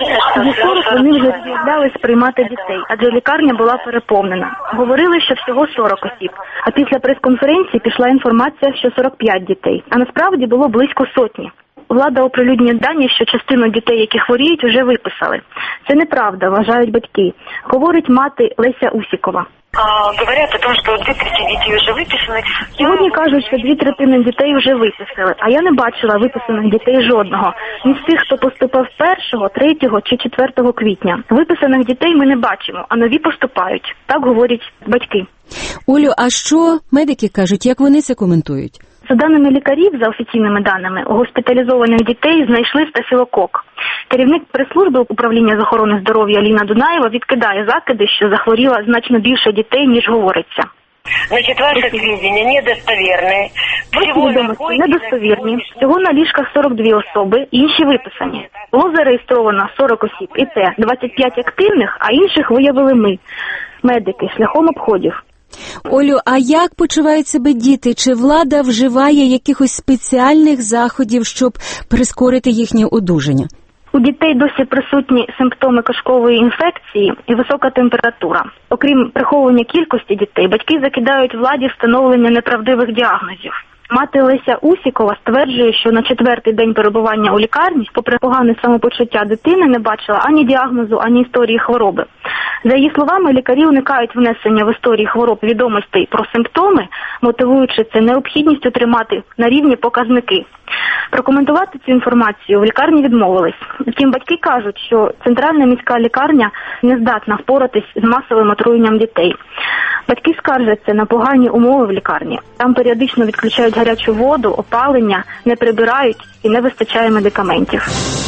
Зі 40 вони вже відмовлялись приймати дітей, адже лікарня була переповнена. Говорили, що всього 40 осіб, а після прес-конференції пішла інформація, що 45 дітей, а насправді було близько сотні. Влада оприлюднює дані, що частину дітей, які хворіють, вже виписали. Це неправда, вважають батьки, говорить мати Леся Усікова. Говорять о том, що 2/3 дітей вже виписані. Сьогодні кажуть, що 2/3 дітей вже виписали, а я не бачила виписаних дітей жодного. Ні з тих, хто поступив 1, 3 чи 4 квітня. Виписаних дітей ми не бачимо, а нові поступають. Так говорять батьки. Олю, а що медики кажуть, як вони це коментують? За даними лікарів, за офіційними даними, у госпіталізованих дітей знайшли стафілокок. Керівник прес-служби управління з охорони здоров'я Ліна Дунаєва відкидає закиди, що захворіло значно більше дітей, ніж говориться. Значить, ваші свідчення недостовірні. Відомості недостовірні. Всього на ліжках 42 особи, інші виписані. Було зареєстровано 40 осіб, і це 25 активних, а інших виявили ми, медики, шляхом обходів. Олю, а як почувають себе діти? Чи влада вживає якихось спеціальних заходів, щоб прискорити їхнє одужання? У дітей досі присутні симптоми кишкової інфекції і висока температура. Окрім приховування кількості дітей, батьки закидають владі встановлення неправдивих діагнозів. Мати Леся Усікова стверджує, що на 4-й день перебування у лікарні, попри погане самопочуття дитини, не бачила ані діагнозу, ані історії хвороби. За її словами, лікарі уникають внесення в історії хвороб відомостей про симптоми, мотивуючи це необхідністю тримати на рівні показники. Прокоментувати цю інформацію в лікарні відмовились. Втім, батьки кажуть, що центральна міська лікарня не здатна впоратись з масовим отруєнням дітей. Батьки скаржаться на погані умови в лікарні. Там періодично відключають гарячу воду, опалення, не прибирають і не вистачає медикаментів.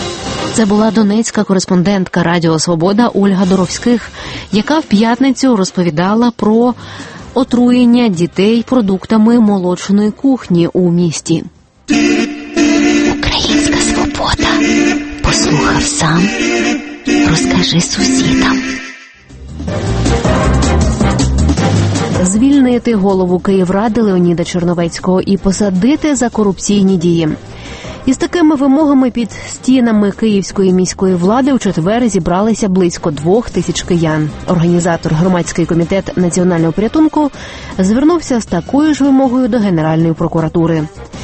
Це була донецька кореспондентка Радіо Свобода Ольга Доровських, яка в п'ятницю розповідала про отруєння дітей продуктами молочної кухні у місті. Українська свобода. Послухав сам, розкажи сусідам. Звільнити голову Київради Леоніда Черновецького і посадити за корупційні дії. Із такими вимогами під стінами Київської міської влади у четвер зібралися близько 2000 киян. Організатор громадський комітет національного порятунку звернувся з такою ж вимогою до Генеральної прокуратури.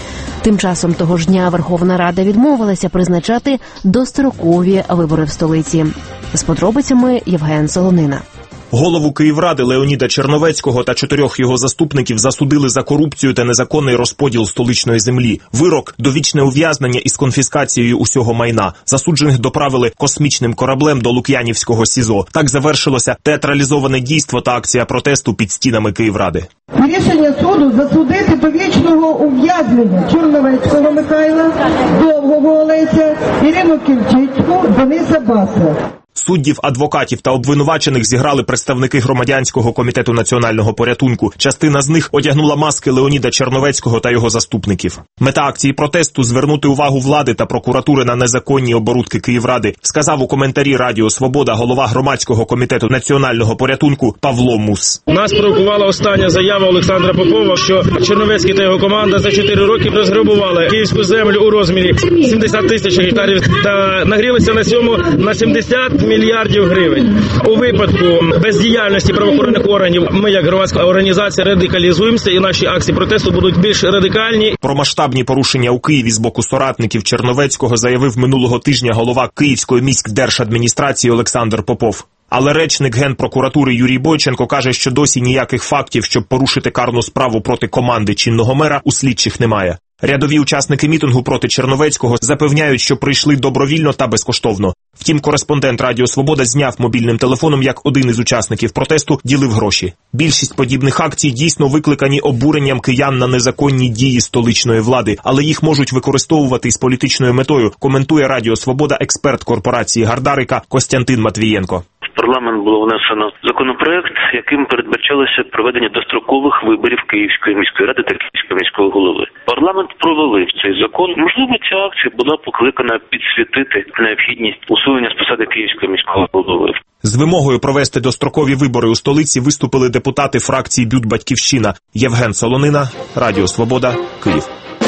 Тим часом того ж дня Верховна Рада відмовилася призначати дострокові вибори в столиці. З подробицями Євген Солонина. Голову Київради Леоніда Черновецького та 4 його заступників засудили за корупцію та незаконний розподіл столичної землі. Вирок – довічне ув'язнення із конфіскацією усього майна. Засуджених доправили космічним кораблем до Лук'янівського СІЗО. Так завершилося театралізоване дійство та акція протесту під стінами Київради. Рішення суду засудити до вічного ув'язнення Черновецького Михайла, Довгого Олеся, Ірину Кільчицьку, Дениса Баса. Суддів, адвокатів та обвинувачених зіграли представники Громадянського комітету національного порятунку. Частина з них одягнула маски Леоніда Черновецького та його заступників. Мета акції протесту – звернути увагу влади та прокуратури на незаконні оборудки Київради, сказав у коментарі Радіо Свобода голова Громадського комітету національного порятунку Павло Мус. Нас провокувала остання заява Олександра Попова, що Черновецький та його команда за 4 роки розграбували київську землю у розмірі 70 тисяч гектарів та нагрілися на цьому на 70 мільярдів гривень. У випадку бездіяльності правоохоронних органів ми, як громадська організація, радикалізуємося і наші акції протесту будуть більш радикальні. Про масштабні порушення у Києві з боку соратників Черновецького заявив минулого тижня голова Київської міськдержадміністрації Олександр Попов. Але речник Генпрокуратури Юрій Бойченко каже, що досі ніяких фактів, щоб порушити карну справу проти команди чинного мера, у слідчих немає. Рядові учасники мітингу проти Черновецького запевняють, що прийшли добровільно та безкоштовно. Втім, кореспондент Радіо Свобода зняв мобільним телефоном, як один із учасників протесту ділив гроші. Більшість подібних акцій дійсно викликані обуренням киян на незаконні дії столичної влади, але їх можуть використовувати із політичною метою, коментує Радіо Свобода експерт корпорації Гардарика Костянтин Матвієнко. В парламент було внесено законопроект, яким передбачалося проведення дострокових виборів Київської міської ради та Київського міського голови. Парламент провалив цей закон. Можливо, ця акція була покликана підсвітити необхідність усунення з посади Київського міського голови. З вимогою провести дострокові вибори у столиці виступили депутати фракції БЮТ «Батьківщина». Євген Солонина, Радіо Свобода, Київ.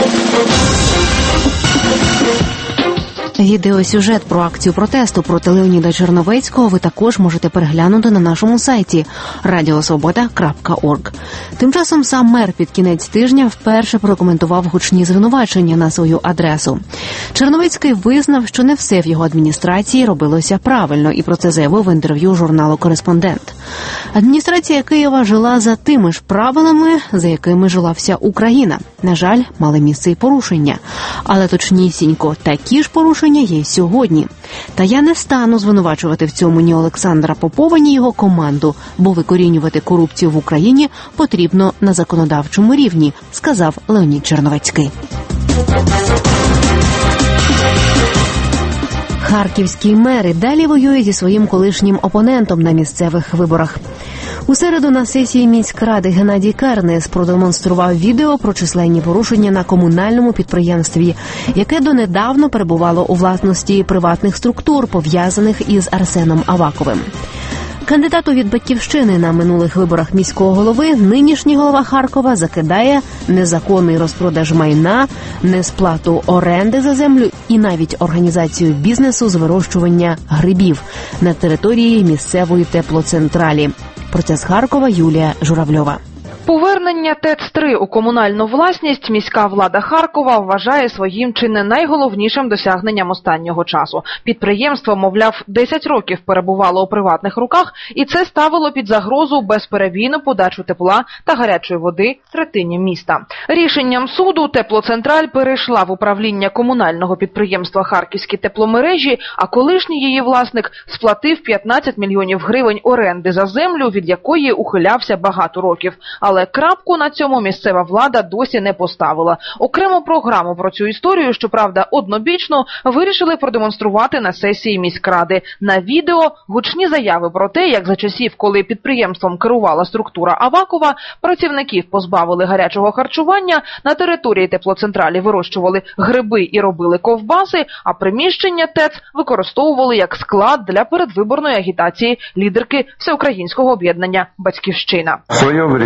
Відеосюжет про акцію протесту проти Леоніда Черновецького ви також можете переглянути на нашому сайті radiosvoboda.org. Тим часом сам мер під кінець тижня вперше прокоментував гучні звинувачення на свою адресу. Черновецький визнав, що не все в його адміністрації робилося правильно, і про це заявив в інтерв'ю журналу «Кореспондент». Адміністрація Києва жила за тими ж правилами, за якими жила вся Україна. На жаль, мали місце й порушення. Але точнісінько такі ж порушення є й сьогодні. Та я не стану звинувачувати в цьому ні Олександра Попова, ні його команду, бо викорінювати корупцію в Україні потрібно на законодавчому рівні, сказав Леонід Черновецький. Харківський мер і далі воює зі своїм колишнім опонентом на місцевих виборах. У середу на сесії міськради Геннадій Кернес продемонстрував відео про численні порушення на комунальному підприємстві, яке донедавна перебувало у власності приватних структур, пов'язаних із Арсеном Аваковим. Кандидату від «Батьківщини» на минулих виборах міського голови нинішній голова Харкова закидає незаконний розпродаж майна, несплату оренди за землю і навіть організацію бізнесу з вирощування грибів на території місцевої теплоцентралі. Про це з Харкова Юлія Журавльова. Повернення ТЕЦ-3 у комунальну власність міська влада Харкова вважає своїм чи не найголовнішим досягненням останнього часу. Підприємство, мовляв, 10 років перебувало у приватних руках, і це ставило під загрозу безперебійну подачу тепла та гарячої води третині міста. Рішенням суду теплоцентраль перейшла в управління комунального підприємства «Харківські тепломережі», а колишній її власник сплатив 15 мільйонів гривень оренди за землю, від якої ухилявся багато років. Але крапку на цьому місцева влада досі не поставила. Окрему програму про цю історію, щоправда, однобічно, вирішили продемонструвати на сесії міськради. На відео гучні заяви про те, як за часів, коли підприємством керувала структура Авакова, працівників позбавили гарячого харчування, на території теплоцентралі вирощували гриби і робили ковбаси, а приміщення ТЕЦ використовували як склад для передвиборної агітації лідерки всеукраїнського об'єднання «Батьківщина». В свое время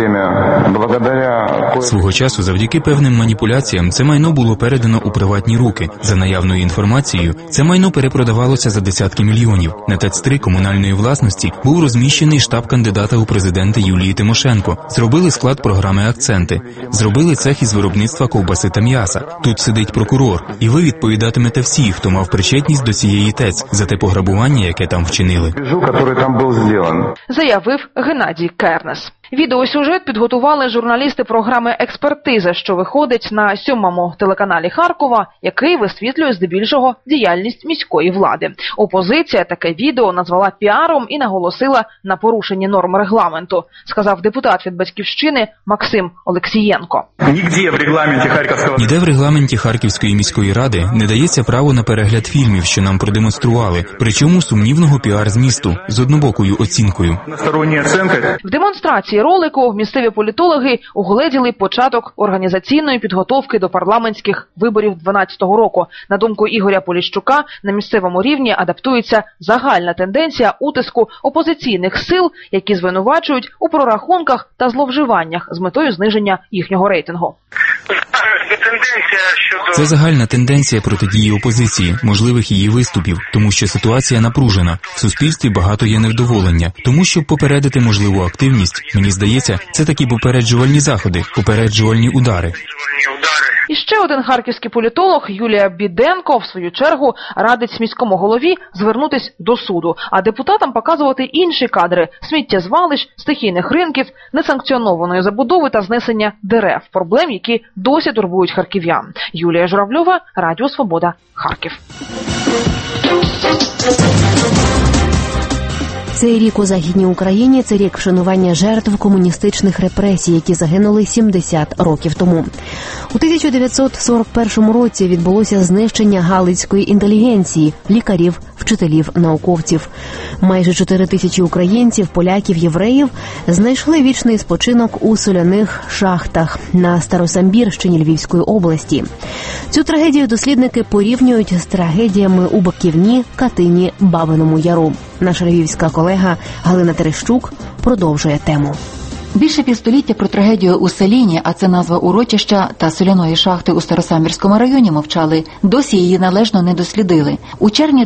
Свого часу завдяки певним маніпуляціям це майно було передано у приватні руки. За наявною інформацією, це майно перепродавалося за десятки мільйонів. На ТЕЦ-3 комунальної власності був розміщений штаб кандидата у президенти Юлії Тимошенко. Зробили склад програми «Акценти». Зробили цех із виробництва ковбаси та м'яса. Тут сидить прокурор. І ви відповідатимете всі, хто мав причетність до цієї ТЕЦ, за те пограбування, яке там вчинили. Заявив Геннадій Кернес. Відеосюжет підготували журналісти програми «Експертиза», що виходить на 7-му телеканалі Харкова, який висвітлює здебільшого діяльність міської влади. Опозиція таке відео назвала піаром і наголосила на порушенні норм регламенту, сказав депутат від «Батьківщини» Максим Олексієнко. Ніде в регламенті Харківської міської ради не дається право на перегляд фільмів, що нам продемонстрували, причому сумнівного піар-змісту з однобокою оцінкою. В демонстрації ролику місцеві політологи угледіли початок організаційної підготовки до парламентських виборів 2012 року. На думку Ігоря Поліщука, на місцевому рівні адаптується загальна тенденція утиску опозиційних сил, які звинувачують у прорахунках та зловживаннях з метою зниження їхнього рейтингу. Це загальна тенденція протидії опозиції, можливих її виступів, тому що ситуація напружена. В суспільстві багато є невдоволення. Тому, щоб попередити можливу активність, мені здається, це такі попереджувальні заходи, попереджувальні удари. І ще один харківський політолог Юлія Біденко, в свою чергу, радить міському голові звернутися до суду, а депутатам показувати інші кадри – сміттєзвалищ, стихійних ринків, несанкціонованої забудови та знесення дерев – проблем, які досі турбують харків'ян. Юлія Журавльова, Радіо Свобода, Харків. Цей рік у Західній Україні – це рік вшанування жертв комуністичних репресій, які загинули 70 років тому. У 1941 році відбулося знищення галицької інтелігенції – лікарів, вчителів, науковців. Майже 4 тисячі українців, поляків, євреїв знайшли вічний спочинок у соляних шахтах на Старосамбірщині Львівської області. Цю трагедію дослідники порівнюють з трагедіями у Баківні, Катині, Бабиному Яру. Наша львівська колега Галина Терещук продовжує тему. Більше півстоліття про трагедію у Селіні, а це назва урочища та соляної шахти у Старосамбірському районі, мовчали. Досі її належно не дослідили. У червні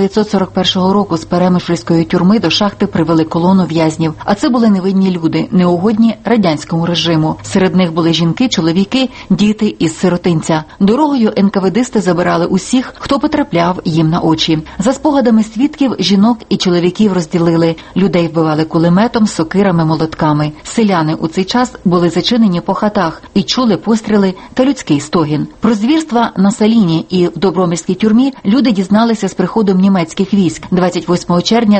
1941 року з Перемишльської тюрми до шахти привели колону в'язнів. А це були невинні люди, неугодні радянському режиму. Серед них були жінки, чоловіки, діти із сиротинця. Дорогою НКВДисти забирали усіх, хто потрапляв їм на очі. За спогадами свідків, жінок і чоловіків розділили. Людей вбивали кулеметом, сокирами, молотками. Селяни у цей час були зачинені по хатах і чули постріли та людський стогін. Про звірства на Саліні і в Добромирській тюрмі люди дізналися з приходом німецьких військ 28 червня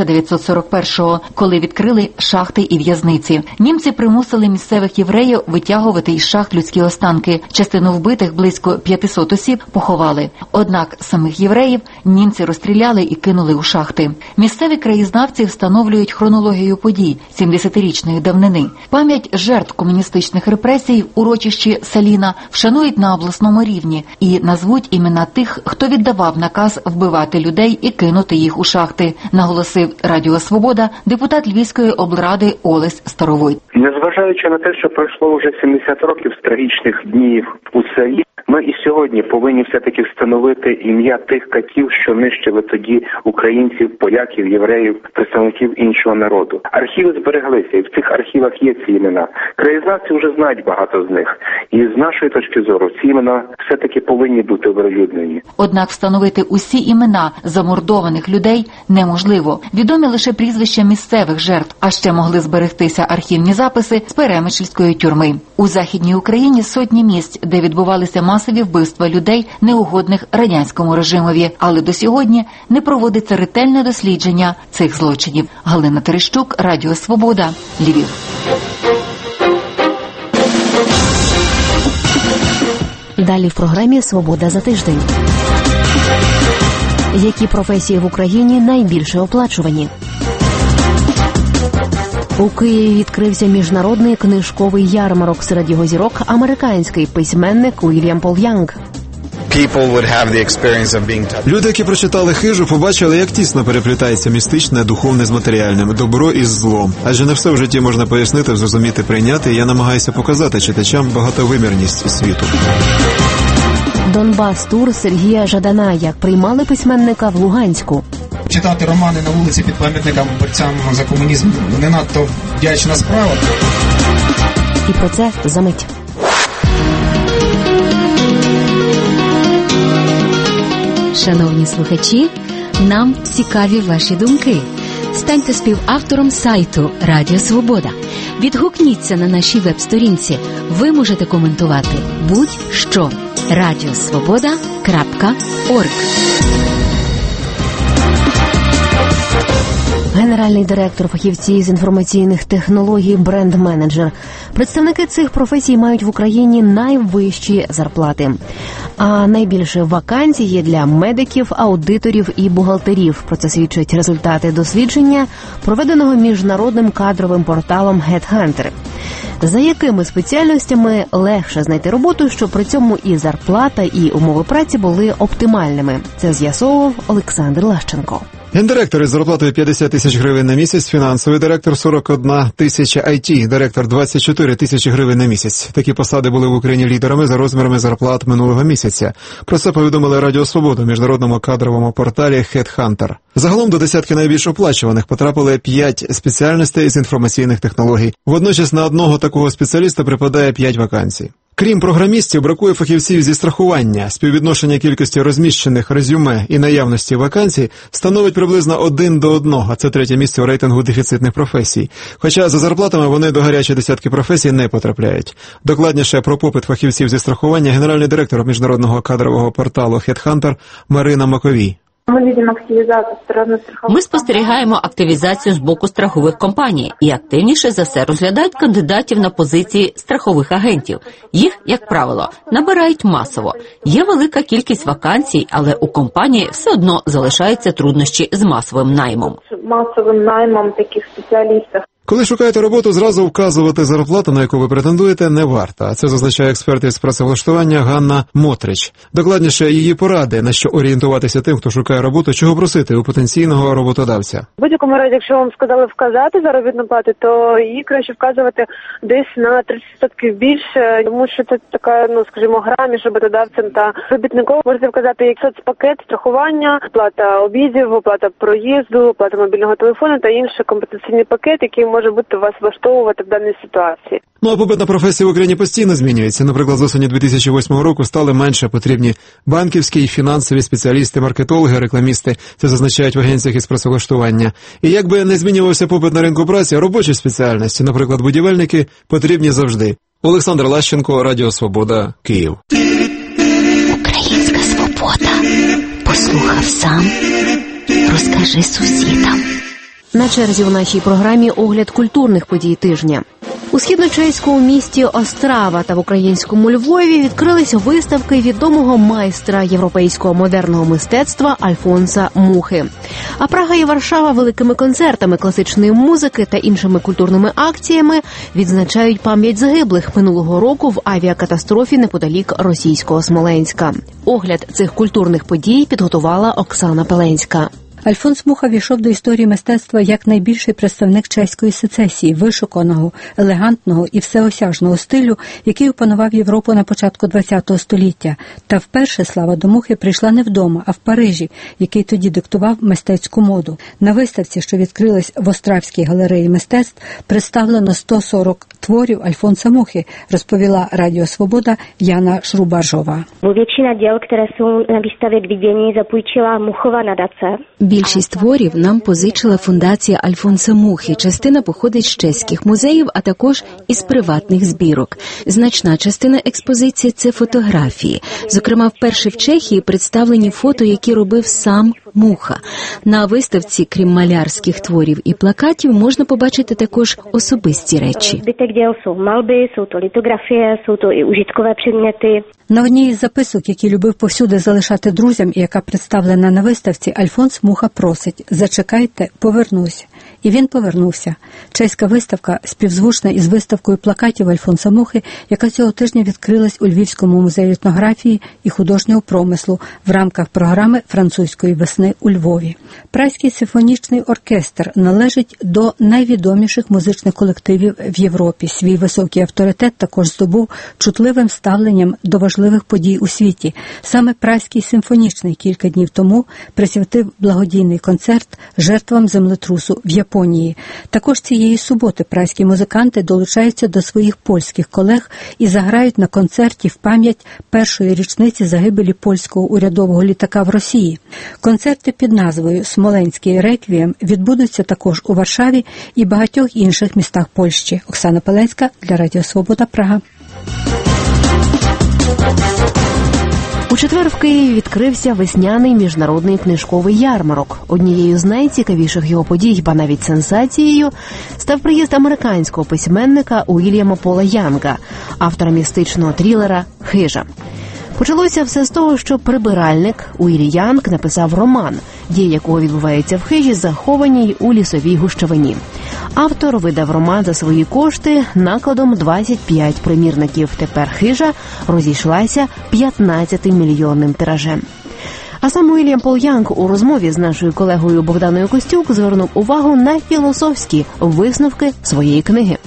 1941-го, коли відкрили шахти і в'язниці. Німці примусили місцевих євреїв витягувати із шахт людські останки. Частину вбитих, близько 500 осіб, поховали. Однак самих євреїв німці розстріляли і кинули у шахти. Місцеві краєзнавці встановлюють хронологію подій 70-річної давнини. Пам'ять жертв комуністичних репресій в урочищі Саліна вшанують на обласному рівні і назвуть імена тих, хто віддавав наказ вбивати людей і кинути їх у шахти, наголосив Радіо Свобода депутат Львівської облради Олесь Старовойт. Незважаючи на те, що пройшло вже 70 років з трагічних днів у селі, ми і сьогодні повинні все-таки встановити ім'я тих катів, що нищили тоді українців, поляків, євреїв, представників іншого народу. Архіви збереглися, і в цих архівах є ці імена. Краєзнавці вже знають багато з них. І з нашої точки зору ці імена все-таки повинні бути оприлюднені. Однак встановити усі імена замордованих людей неможливо. Відомі лише прізвища місцевих жертв, а ще могли зберегтися архівні записи з Перемишльської тюрми. У Західній Україні сотні місць, де відбувалися масові вбивства людей, неугодних радянському режимові. Але до сьогодні не проводиться ретельне дослідження цих злочинів. Галина Терещук, Радіо Свобода, Львів. Далі в програмі «Свобода за тиждень». Які професії в Україні найбільше оплачувані? У Києві відкрився міжнародний книжковий ярмарок. Серед його зірок – американський письменник Уільям Пол Янг. Люди, які прочитали «Хижу», побачили, як тісно переплітається містичне, духовне з матеріальним, добро із злом. Адже не все в житті можна пояснити, зрозуміти, прийняти, і я намагаюся показати читачам багатовимірність світу. Донбас-тур Сергія Жадана. Як приймали письменника в Луганську. Читати романи на вулиці під пам'ятником борцям за комунізм не надто вдячна справа. І про це за мить. Шановні слухачі, нам цікаві ваші думки. Станьте співавтором сайту Радіо Свобода. Відгукніться на нашій веб-сторінці. Ви можете коментувати будь-що. radiosvoboda.org. Генеральний директор, фахівці з інформаційних технологій, бренд-менеджер. Представники цих професій мають в Україні найвищі зарплати. А найбільше вакансій є для медиків, аудиторів і бухгалтерів. Про це свідчать результати дослідження, проведеного міжнародним кадровим порталом HeadHunter. За якими спеціальностями легше знайти роботу, щоб при цьому і зарплата, і умови праці були оптимальними? Це з'ясовував Олександр Лащенко. Гендиректор із зарплатою 50 тисяч гривень на місяць, фінансовий директор 41 тисяча, IT, директор 24 тисячі гривень на місяць. Такі посади були в Україні лідерами за розмірами зарплат минулого місяця. Про це повідомили Радіо Свобода в міжнародному кадровому порталі HeadHunter. Загалом до десятки найбільш оплачуваних потрапили 5 спеціальностей з інформаційних технологій. Водночас на одного такого спеціаліста припадає 5 вакансій. Крім програмістів, бракує фахівців зі страхування. Співвідношення кількості розміщених резюме і наявності вакансій становить приблизно 1 до 1, а це 3-е місце у рейтингу дефіцитних професій. Хоча за зарплатами вони до гарячої десятки професій не потрапляють. Докладніше про попит фахівців зі страхування генеральний директор міжнародного кадрового порталу HeadHunter Марина Маковій. Ми спостерігаємо активізацію з боку страхових компаній і активніше за все розглядають кандидатів на позиції страхових агентів. Їх, як правило, набирають масово. Є велика кількість вакансій, але у компанії все одно залишаються труднощі з масовим наймом. Таких спеціалістів. Коли шукаєте роботу, зразу вказувати зарплату, на яку ви претендуєте, не варто. Це зазначає експерт із працевлаштування Ганна Мотрич. Докладніше її поради, на що орієнтуватися тим, хто шукає роботу, чого просити у потенційного роботодавця. В будь-якому разі, якщо вам сказали вказати заробітну плату, то її краще вказувати десь на 30% більше, тому що це така, скажімо, гра між роботодавцем та робітником. Можете вказати як соцпакет, страхування, оплата обідів, оплата проїзду, оплата мобільного телефону та інший компенсаційний пакет, який може бути вас влаштовувати в даній ситуації. А попит на професії в Україні постійно змінюється. Наприклад, з осені 2008 року стали менше потрібні банківські і фінансові спеціалісти, маркетологи, рекламісти. Це зазначають в агенціях із працевлаштування. І якби не змінювався попит на ринку праці, робочі спеціальності, наприклад, будівельники, потрібні завжди. Олександр Лащенко, Радіо Свобода, Київ. Українська свобода. Послухав сам, розкажи сусідам. На черзі у нашій програмі огляд культурних подій тижня. У східночеському місті Острава та в українському Львові відкрилися виставки відомого майстра європейського модерного мистецтва Альфонса Мухи. А Прага і Варшава великими концертами класичної музики та іншими культурними акціями відзначають пам'ять загиблих минулого року в авіакатастрофі неподалік російського Смоленська. Огляд цих культурних подій підготувала Оксана Пеленська. Альфонс Муха війшов до історії мистецтва як найбільший представник чеської сецесії, вишуканого, елегантного і всеосяжного стилю, який опанував Європу на початку ХХ століття. Та вперше слава до Мухи прийшла не вдома, а в Парижі, який тоді диктував мистецьку моду. На виставці, що відкрилась в Остравській галереї мистецтв, представлено 140 творів Альфонса Мухи, розповіла Радіо Свобода Яна Шрубажова. Většina děl, které jsou na výstavě k vidění, zapůjčila Muchova nadace. Більшість творів нам позичила фундація Альфонса Мухи. Частина походить з чеських музеїв, а також із приватних збірок. Значна частина експозиції – це фотографії. Зокрема, вперше в Чехії представлені фото, які робив сам Муха. На виставці, крім малярських творів і плакатів, можна побачити також особисті речі. Zbytek děl jsou malby, jsou to litografie, jsou to i užitkové předměty. На одній із записок, які любив повсюди залишати друзям і яка представлена на виставці, Альфонс Муха просить: «Зачекайте, повернусь». І він повернувся. Чеська виставка співзвучна із виставкою плакатів Альфонса Мухи, яка цього тижня відкрилась у Львівському музеї етнографії і художнього промислу в рамках програми французької весни у Львові. Празький симфонічний оркестр належить до найвідоміших музичних колективів в Європі. Свій високий авторитет також здобув чутливим ставленням до важливих подій у світі. Саме Празький симфонічний кілька днів тому присвятив благодійний концерт жертвам землетрусу в Японії. Також цієї суботи празькі музиканти долучаються до своїх польських колег і заграють на концерті в пам'ять першої річниці загибелі польського урядового літака в Росії. Концерти під назвою «Смоленський реквієм» відбудуться також у Варшаві і багатьох інших містах Польщі. Оксана Пеленська для Радіо Свобода, Прага. У четвер в Києві відкрився весняний міжнародний книжковий ярмарок. Однією з найцікавіших його подій, ба навіть сенсацією, став приїзд американського письменника Уільяма Пола Янга, автора містичного трилера «Хижа». Почалося все з того, що прибиральник Уіллі Янг написав роман, дія якого відбувається в хижі, захованій у лісовій гущавині. Автор видав роман за свої кошти накладом 25 примірників. Тепер хижа розійшлася 15-мільйонним тиражем. А сам Уільям Пол Янг у розмові з нашою колегою Богданою Костюк звернув увагу на філософські висновки своєї книги.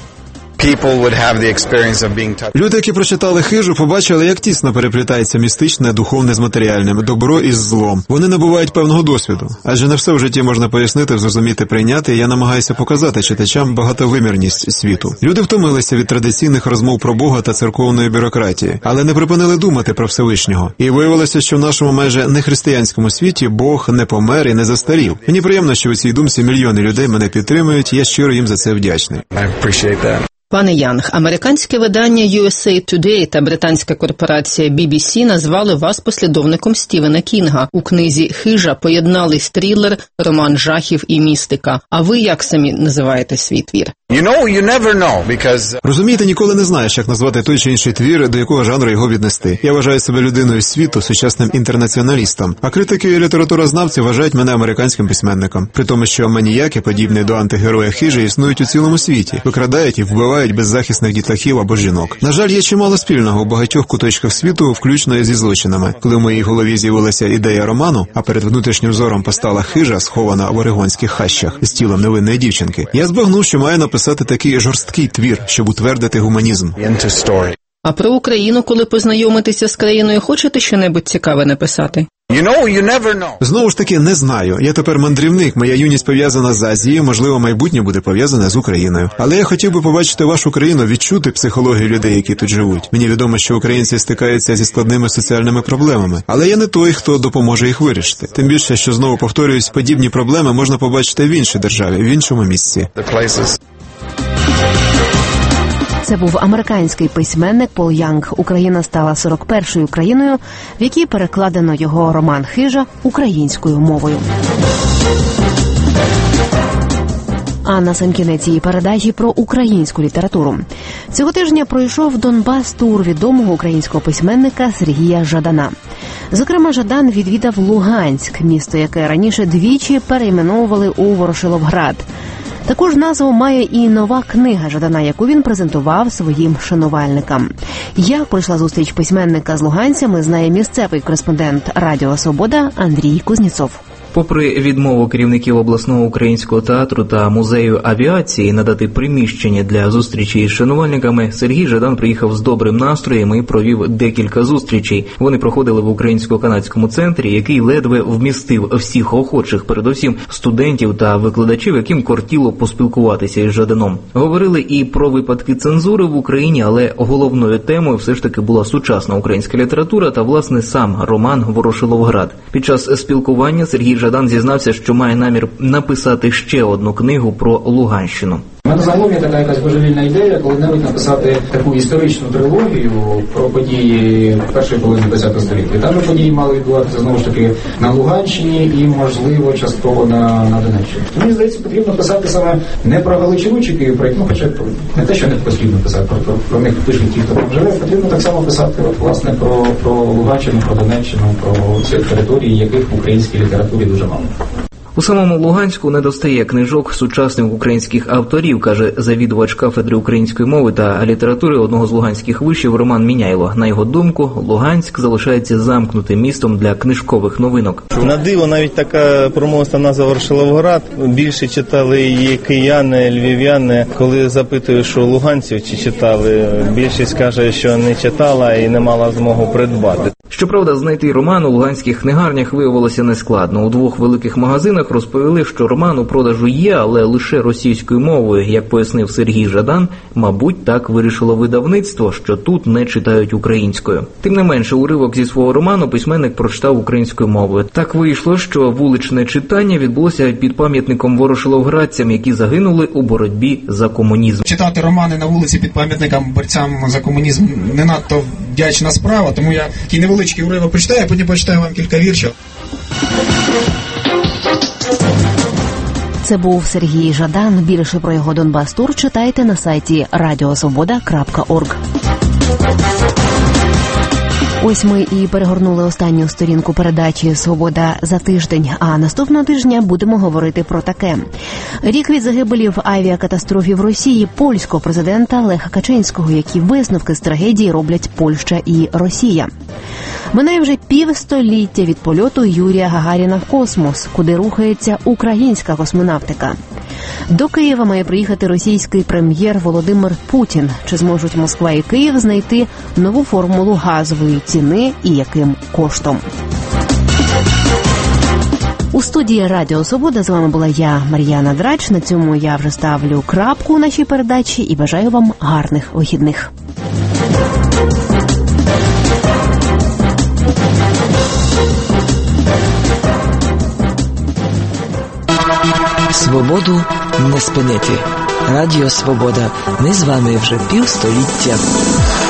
Люди, які прочитали «Хижу», побачили, як тісно переплітається містичне, духовне з матеріальним, добро із злом. Вони набувають певного досвіду. Адже не все в житті можна пояснити, зрозуміти, прийняти, і я намагаюся показати читачам багатовимірність світу. Люди втомилися від традиційних розмов про Бога та церковної бюрократії, але не припинили думати про Всевишнього. І виявилося, що в нашому майже нехристиянському світі Бог не помер і не застарів. Мені приємно, що у цій думці мільйони людей мене підтримують, і я щиро їм за це вдячний. Пане Янг, американське видання USA Today та британська корпорація BBC назвали вас послідовником Стівена Кінга. У книзі «Хижа» поєднались трилер, роман жахів і містика. А ви як самі називаєте свій твір? Розумієте, ніколи не знаєш, як назвати той чи інший твір, до якого жанру його віднести. Я вважаю себе людиною світу, сучасним інтернаціоналістом, а критики і літературознавці вважають мене американським письменником. При тому, що маніяки, подібні до антигероя хижі, існують у цілому світі, викрадають і вбивають беззахисних дітлахів або жінок. На жаль, є чимало спільного у багатьох куточках світу, включно зі злочинами. Коли в моїй голові з'явилася ідея роману, а перед внутрішнім зором постала хижа, схована в орегонських хащах з тілом невинної дівчинки, я збагнув, що маю написати такий жорсткий твір, щоб утвердити гуманізм. А про Україну, коли познайомитися з країною, хочете щонебудь цікаве написати? Знову ж таки, не знаю. Я тепер мандрівник, моя юність пов'язана з Азією, можливо, майбутнє буде пов'язане з Україною. Але я хотів би побачити вашу країну, відчути психологію людей, які тут живуть. Мені відомо, що українці стикаються зі складними соціальними проблемами. Але я не той, хто допоможе їх вирішити. Тим більше, що, знову повторююсь, подібні проблеми можна побачити в іншій державі, в іншому місці. Це був американський письменник Пол Янг. Україна стала 41-ю країною, в якій перекладено його роман «Хижа» українською мовою. А на сам кінець цієї передачі про українську літературу. Цього тижня пройшов Донбас-тур відомого українського письменника Сергія Жадана. Зокрема, Жадан відвідав Луганськ, місто, яке раніше двічі перейменовували у Ворошиловград. Таку ж назву має і нова книга Жадана, яку він презентував своїм шанувальникам. Як пройшла зустріч письменника з луганцями, знає місцевий кореспондент Радіо Свобода Андрій Кузнєцов. Попри відмову керівників обласного українського театру та музею авіації надати приміщення для зустрічі із шанувальниками, Сергій Жадан приїхав з добрим настроєм і провів декілька зустрічей. Вони проходили в українсько-канадському центрі, який ледве вмістив всіх охочих, передусім студентів та викладачів, яким кортіло поспілкуватися із Жаданом. Говорили і про випадки цензури в Україні, але головною темою все ж таки була сучасна українська література та, власне, сам роман «Ворошиловград». Під час спілкування Сергій Жадан зізнався, що має намір написати ще одну книгу про Луганщину. У мене загалом є така якась божевільна ідея, коли-небудь написати таку історичну трилогію про події першої половини ХХ століття. Там події мали відбуватися, знову ж таки, на Луганщині і, можливо, частково на Донеччині. Мені здається, потрібно писати саме не про Галичину чи Київ, хоча не те, що не потрібно писати, про них пишуть ті, хто там живе, потрібно так само писати, власне, про Луганщину, про Донеччину, про ці території, яких в українській літературі дуже мало. У самому Луганську недостає книжок сучасних українських авторів, каже завідувач кафедри української мови та літератури одного з луганських вишів Роман Міняйло. На його думку, Луганськ залишається замкнутим містом для книжкових новинок. На диво, навіть така промовиста назва Ворошиловград. Більше читали її кияни, львів'яни. Коли запитую, що луганців чи читали, більшість каже, що не читала і не мала змогу придбати. Щоправда, знайти роман у луганських книгарнях виявилося нескладно. У двох великих магазинах розповіли, що роман у продажу є, але лише російською мовою. Як пояснив Сергій Жадан, мабуть, так вирішило видавництво, що тут не читають українською. Тим не менше, уривок зі свого роману письменник прочитав українською мовою. Так вийшло, що вуличне читання відбулося під пам'ятником ворошиловградцям, які загинули у боротьбі за комунізм. Читати романи на вулиці під пам'ятником борцям за комунізм не надто вдячна справа, тому я такий невеличкий уривок прочитаю, а потім почитаю вам кілька віршів. Це був Сергій Жадан. Більше про його Донбас-тур читайте на сайті radiosvoboda.org. Ось ми і перегорнули останню сторінку передачі «Свобода за тиждень», а наступного тижня будемо говорити про таке. Рік від загибелі в авіакатастрофі в Росії польського президента Леха Качинського, які висновки з трагедії роблять Польща і Росія. Минає вже півстоліття від польоту Юрія Гагаріна в космос, куди рухається українська космонавтика. До Києва має приїхати російський прем'єр Володимир Путін. Чи зможуть Москва і Київ знайти нову формулу газової ціни і яким коштом? У студії Радіо Свобода з вами була я, Мар'яна Драч. На цьому я вже ставлю крапку у нашій передачі і бажаю вам гарних вихідних. Свободу не спинити. Радіо Свобода. Ми з вами вже півстоліття.